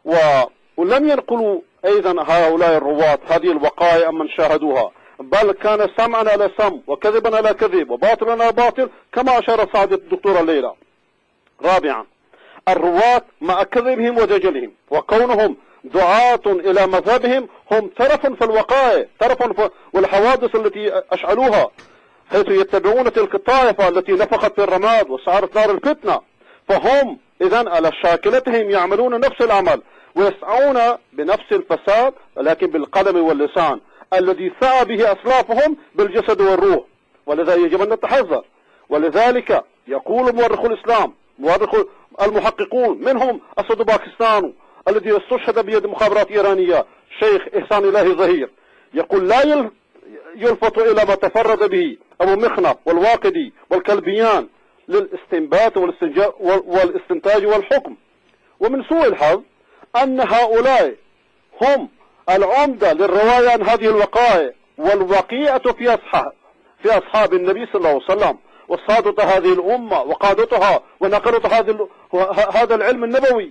ولم ينقلوا أيضا هؤلاء الرواة هذه الوقائع من شاهدوها، بل كان سمعا على سم وكذبا على كذب وباطلا على باطل كما أشار سعادة الدكتورة الليلة. رابعا، الرواة مع كذبهم ودجلهم وكونهم دعاة إلى مذهبهم هم ترف في الوقائع، ترف والحوادث التي أشعلوها، حيث يتبعون تلك الطائفة التي نفخت في الرماد وسعرت نار الفتنة، فهم إذن على شاكلتهم يعملون نفس العمل ويسعون بنفس الفساد، ولكن بالقلم واللسان الذي سعى به أسلافهم بالجسد والروح، ولذا يجب أن نتحذر. ولذلك يقول مؤرخ الإسلام، مؤرخ المحققون منهم أسد باكستان الذي استشهد بيد مخابرات إيرانية شيخ إحسان الله ظهير، يقول لا يلفت إلى ما تفرد به أبو مخنف والواقدي والكلبيان للاستنباط والاستنتاج والحكم. ومن سوء الحظ أن هؤلاء هم العمدة للرواية عن هذه الوقائع، والوقيعة في أصحاب في أصحاب النبي صلى الله عليه وسلم وسادة هذه الأمة وقادتها ونقلت هذا هذا العلم النبوي،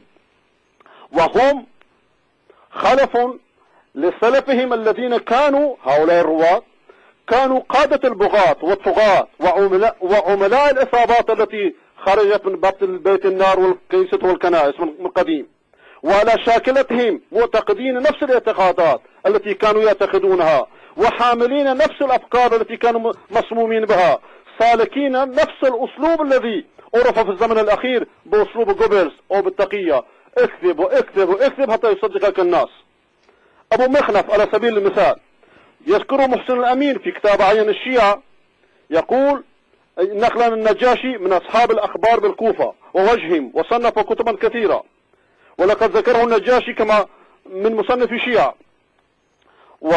وهم خلف لسلفهم الذين كانوا هؤلاء الرواة كانوا قادة البغاة والطغاة وعملاء, وعملاء الإصابات التي خرجت من بطن بيت النار والكنيسة والكنائس من قديم، وعلى شاكلتهم معتقدين نفس الاعتقادات التي كانوا يعتقدونها، وحاملين نفس الأفكار التي كانوا مسمومين بها، سالكين نفس الأسلوب الذي عرف في الزمن الأخير بأسلوب جوبلز أو بالتقية، اكذب واكذب واكذب حتى يصدقك الناس. أبو مخنف على سبيل المثال يذكر محسن الأمين في كتاب عين الشيعة، يقول نقلا النجاشي من أصحاب الأخبار بالكوفة ووجههم، وصنف كتبا كثيرة، ولقد ذكره النجاشي كما من مصنف الشيعة. و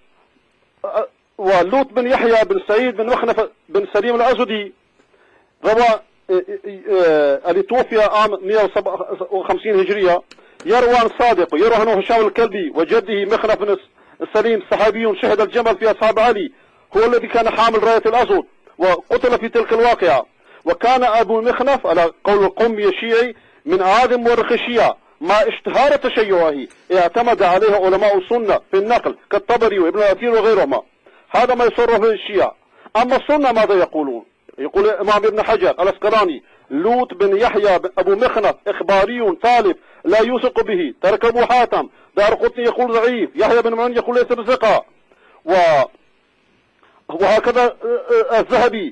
ولوط بن يحيى بن سعيد بن مخنف بن سليم الأزدي روى اللي توفي عام مئة وسبعة وخمسين هجرية، يروى عن صادق، يروى عن هشام الكلبي وجده مخنف بن سليم صحابي شهد الجمل في أصحاب علي، هو الذي كان حامل راية الأسود وقتل في تلك الواقعة. وكان أبو مخنف على قول القمي الشيعي من أعظم مؤرخ الشيعة، ما اشتهار تشيعه اعتمد عليه علماء السنة في النقل كالطبري وابن الأثير وغيرهما، هذا ما يصرف الشيعة. أما السنة ماذا يقولون؟ يقول الإمام ابن حجر الأسقلاني لوط بن يحيى أبو مخنف إخباري طالب لا يوثق به، ترك أبو حاتم، دار قطني يقول ضعيف، يحيى بن معين يقول ليس بثقة، و... وهكذا الذهبي،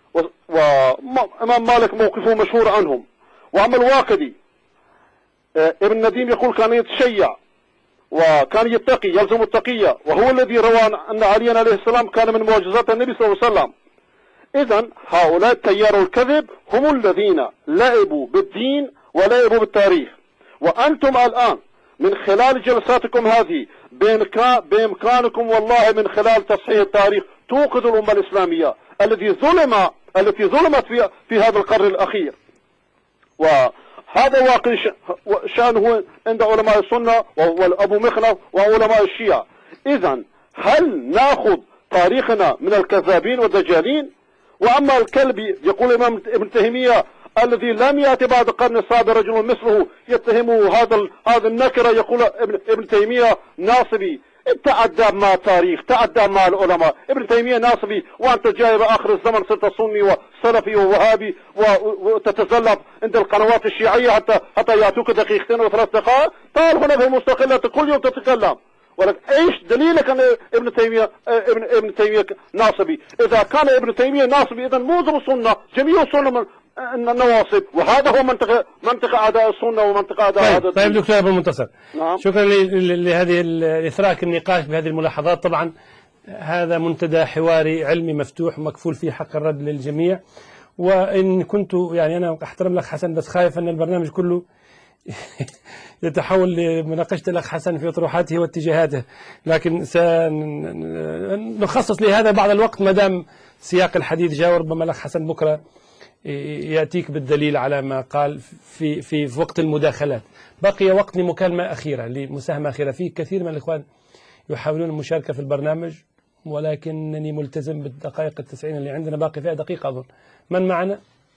وإمام مالك موقفه مشهور عنهم. وأما الواقدي ابن نديم يقول كان يتشيع وكان يتقي يلزم التقية، وهو الذي روى أن عليا عليه السلام كان من معجزات النبي صلى الله عليه وسلم. إذن هؤلاء تيار الكذب هم الذين لعبوا بالدين ولعبوا بالتاريخ، وأنتم الآن من خلال جلساتكم هذه بإمكانكم والله من خلال تصحيح التاريخ توقظ الأمة الإسلامية التي ظلم التي ظلمت في في هذا القرن الأخير. وهذا واقع شأنه عند علماء السنة وأبو مخنف وعلماء الشيعة. إذن هل نأخذ تاريخنا من الكذابين والدجالين؟ وأما الكلبي يقول الإمام ابن تيمية الذي لم يأتي بعد القرن السابع رجل مثله يتهمه هذا هذا النكرة، يقول ابن, ابن تيمية ناصبي، تعدى مع التاريخ، تعدى مع العلماء، ابن تيمية ناصبي وأنت جاي بآخر الزمن صرت سني وسلفي ووهابي وتتزلف عند القنوات الشيعية حتى حتى يأتوك دقيقتين وثلاث دقائق، تعال هنا في المستقلة كل يوم تتكلم. ولكن ايش دليلك ان ابن تيمية ابن ابن تيمية ناصبي؟ اذا كان ابن تيمية ناصبي اذا معظم السنة جميع السنة من النواصب، وهذا هو منطقة منطقة اعداء السنة ومنطقة اعداء هذا. طيب, طيب دكتور ابو المنتصر، نعم. شكرا لهذه الاثراك النقاش بهذه الملاحظات. طبعا هذا منتدى حواري علمي مفتوح ومكفول فيه حق الرد للجميع، وان كنت يعني انا احترم لك حسن بس خايف ان البرنامج كله يتحول لمناقشة الأخ حسن في أطروحاته واتجاهاته، لكن سنخصص لهذا بعض الوقت ما دام سياق الحديث جاء، وربما الأخ حسن بكرة يأتيك بالدليل على ما قال في في, في وقت المداخلات. بقي وقت لمكالمة أخيرة، لمساهمة أخيرة. في كثير من الإخوان يحاولون المشاركة في البرنامج، ولكنني ملتزم بالدقائق التسعين اللي عندنا، باقي فيها دقيقة أظن. من معنا؟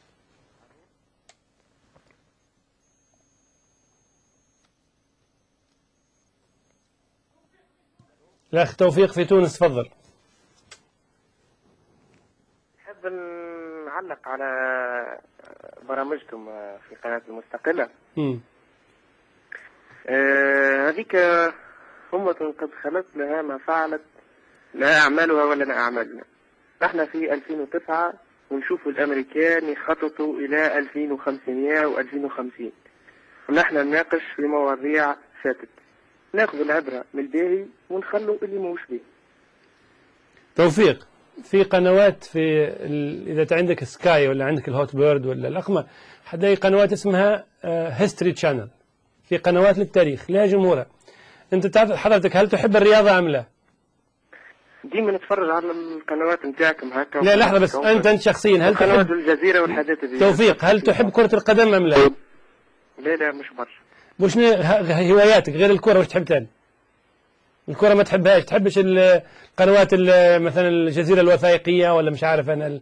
الأخ توفيق في تونس، تفضل. نحب نعلق على برامجكم في قناة المستقلة. امم آه هذيك أمة قد خلت لها ما فعلت، لا أعمالها ولنا أعمالنا. نحن في ألفين وتسعة ونشوف الأمريكان يخططوا إلى ألفين وخمسمائة وألفين وخمسين، ونحن نناقش في مواضيع فاتت، ناخذ العبرة من الباهي ونخلوا اللي موش به. توفيق، في قنوات في ال... إذا عندك سكاي ولا عندك الهوت بيرد ولا الأقمة، هذه قنوات اسمها هيستوري تشانل، في قنوات للتاريخ لها جمهورها. أنت تعرف حضرتك هل تحب الرياضة أم لا؟ ديما نتفرج على القنوات نتاعكم هكا. لا لحظة بس، أنت أنت شخصيا هل قنوات تحب الجزيرة والحدث دي؟ توفيق، هل تحب كرة القدم أم لا؟ لا لا مش برشا. وش هواياتك غير الكرة؟ وش تحب تاني؟ الكرة ما تحبهاش؟ تحبش القنوات مثلا الجزيرة الوثائقية ولا مش عارف أنا؟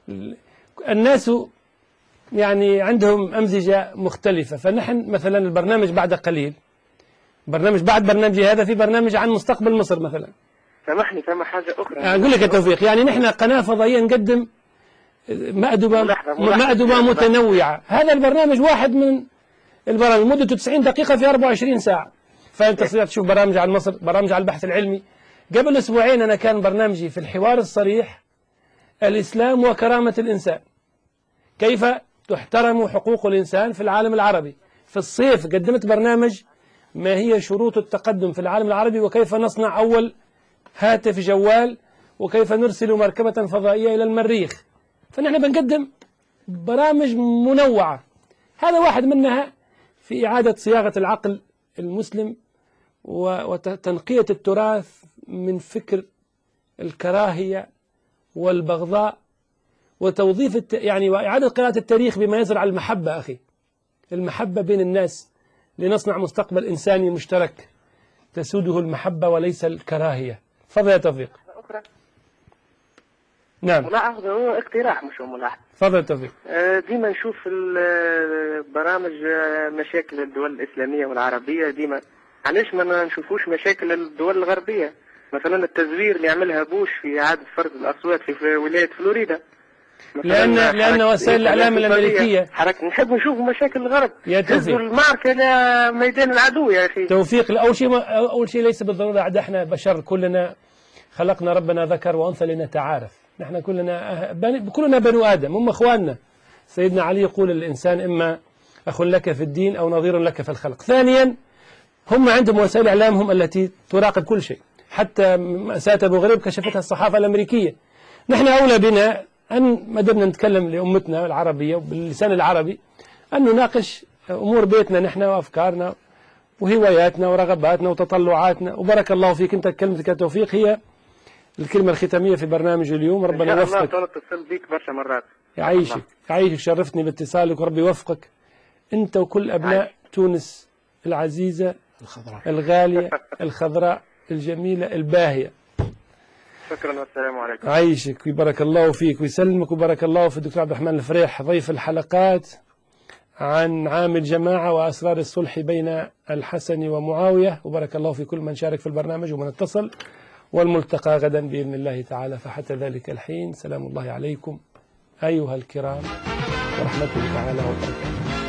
الناس يعني عندهم أمزجة مختلفة. فنحن مثلا البرنامج بعد قليل، برنامج بعد برنامجي هذا، في برنامج عن مستقبل مصر مثلا. سامحني فما حاجة أخرى أقول لك يا توفيق، يعني نحن قناة فضائية نقدم مأدبة مأدبة متنوعة. هذا البرنامج واحد من البرامج مدته تسعين دقيقة في أربعة وعشرين ساعة. فأنت تستطيع تشوف برامج عن مصر، برامج عن البحث العلمي. قبل أسبوعين أنا كان برنامجي في الحوار الصريح الإسلام وكرامة الإنسان، كيف تحترم حقوق الإنسان في العالم العربي. في الصيف قدمت برنامج ما هي شروط التقدم في العالم العربي، وكيف نصنع أول هاتف جوال، وكيف نرسل مركبة فضائية إلى المريخ. فنحن بنقدم برامج منوعة، هذا واحد منها في إعادة صياغة العقل المسلم وتنقية التراث من فكر الكراهية والبغضاء، وتوظيف الت... يعني وإعادة قراءة التاريخ بما يزرع المحبة. أخي، المحبة بين الناس لنصنع مستقبل إنساني مشترك تسوده المحبة وليس الكراهية. تفضل يا توفيق. أخرى. نعم. ملاحظة، هو اقتراح مش ملاحظة. تفضل يا توفيق. ديما نشوف في البرامج مشاكل الدول الإسلامية والعربية، ديما علاش ما نشوفوش مشاكل الدول الغربية؟ مثلا التزوير اللي عملها بوش في إعادة فرض الأصوات في ولاية فلوريدا، لأن لأن وسائل الإعلام الأمريكية حركة نحب نشوف مشاكل الغرب. يا توفيق، المعركة إلى ميدان العدو يا أخي. توفيق، أول شيء أول شيء ليس بالضرورة عاد احنا بشر، كلنا خلقنا ربنا ذكر وأنثى لنتعارف. نحن كلنا بني كلنا بنو آدم، هم إخواننا. سيدنا علي يقول الإنسان إما أخ لك في الدين أو نظير لك في الخلق. ثانيا، هم عندهم وسائل إعلامهم التي تراقب كل شيء، حتى مأساة أبو غريب كشفتها الصحافة الأمريكية. نحن أولى بنا أن ما دمنا نتكلم لأمتنا العربية وباللسان العربي أن نناقش أمور بيتنا نحن وأفكارنا وهواياتنا ورغباتنا وتطلعاتنا. وبارك الله فيك، أنت كلمتك يا توفيق هي الكلمة الختامية في برنامج اليوم. ربنا يوفقك. إن شاء الله اتصل بيك برشا مرات. يعيشك يعيشك، شرفتني باتصالك، وربي يوفقك أنت وكل أبناء عايش. تونس العزيزة الخضراء الغالية الخضراء الجميلة الباهية. شكرا والسلام عليكم. عايشك وبارك الله فيك ويسلمك، وبارك الله في الدكتور عبد الرحمن الفريح ضيف الحلقات عن عام الجماعة وأسرار الصلح بين الحسن ومعاوية. وبارك الله في كل من شارك في البرنامج ومن اتصل، والملتقى غدا بإذن الله تعالى. فحتى ذلك الحين سلام الله عليكم أيها الكرام ورحمته تعالى وبركاته.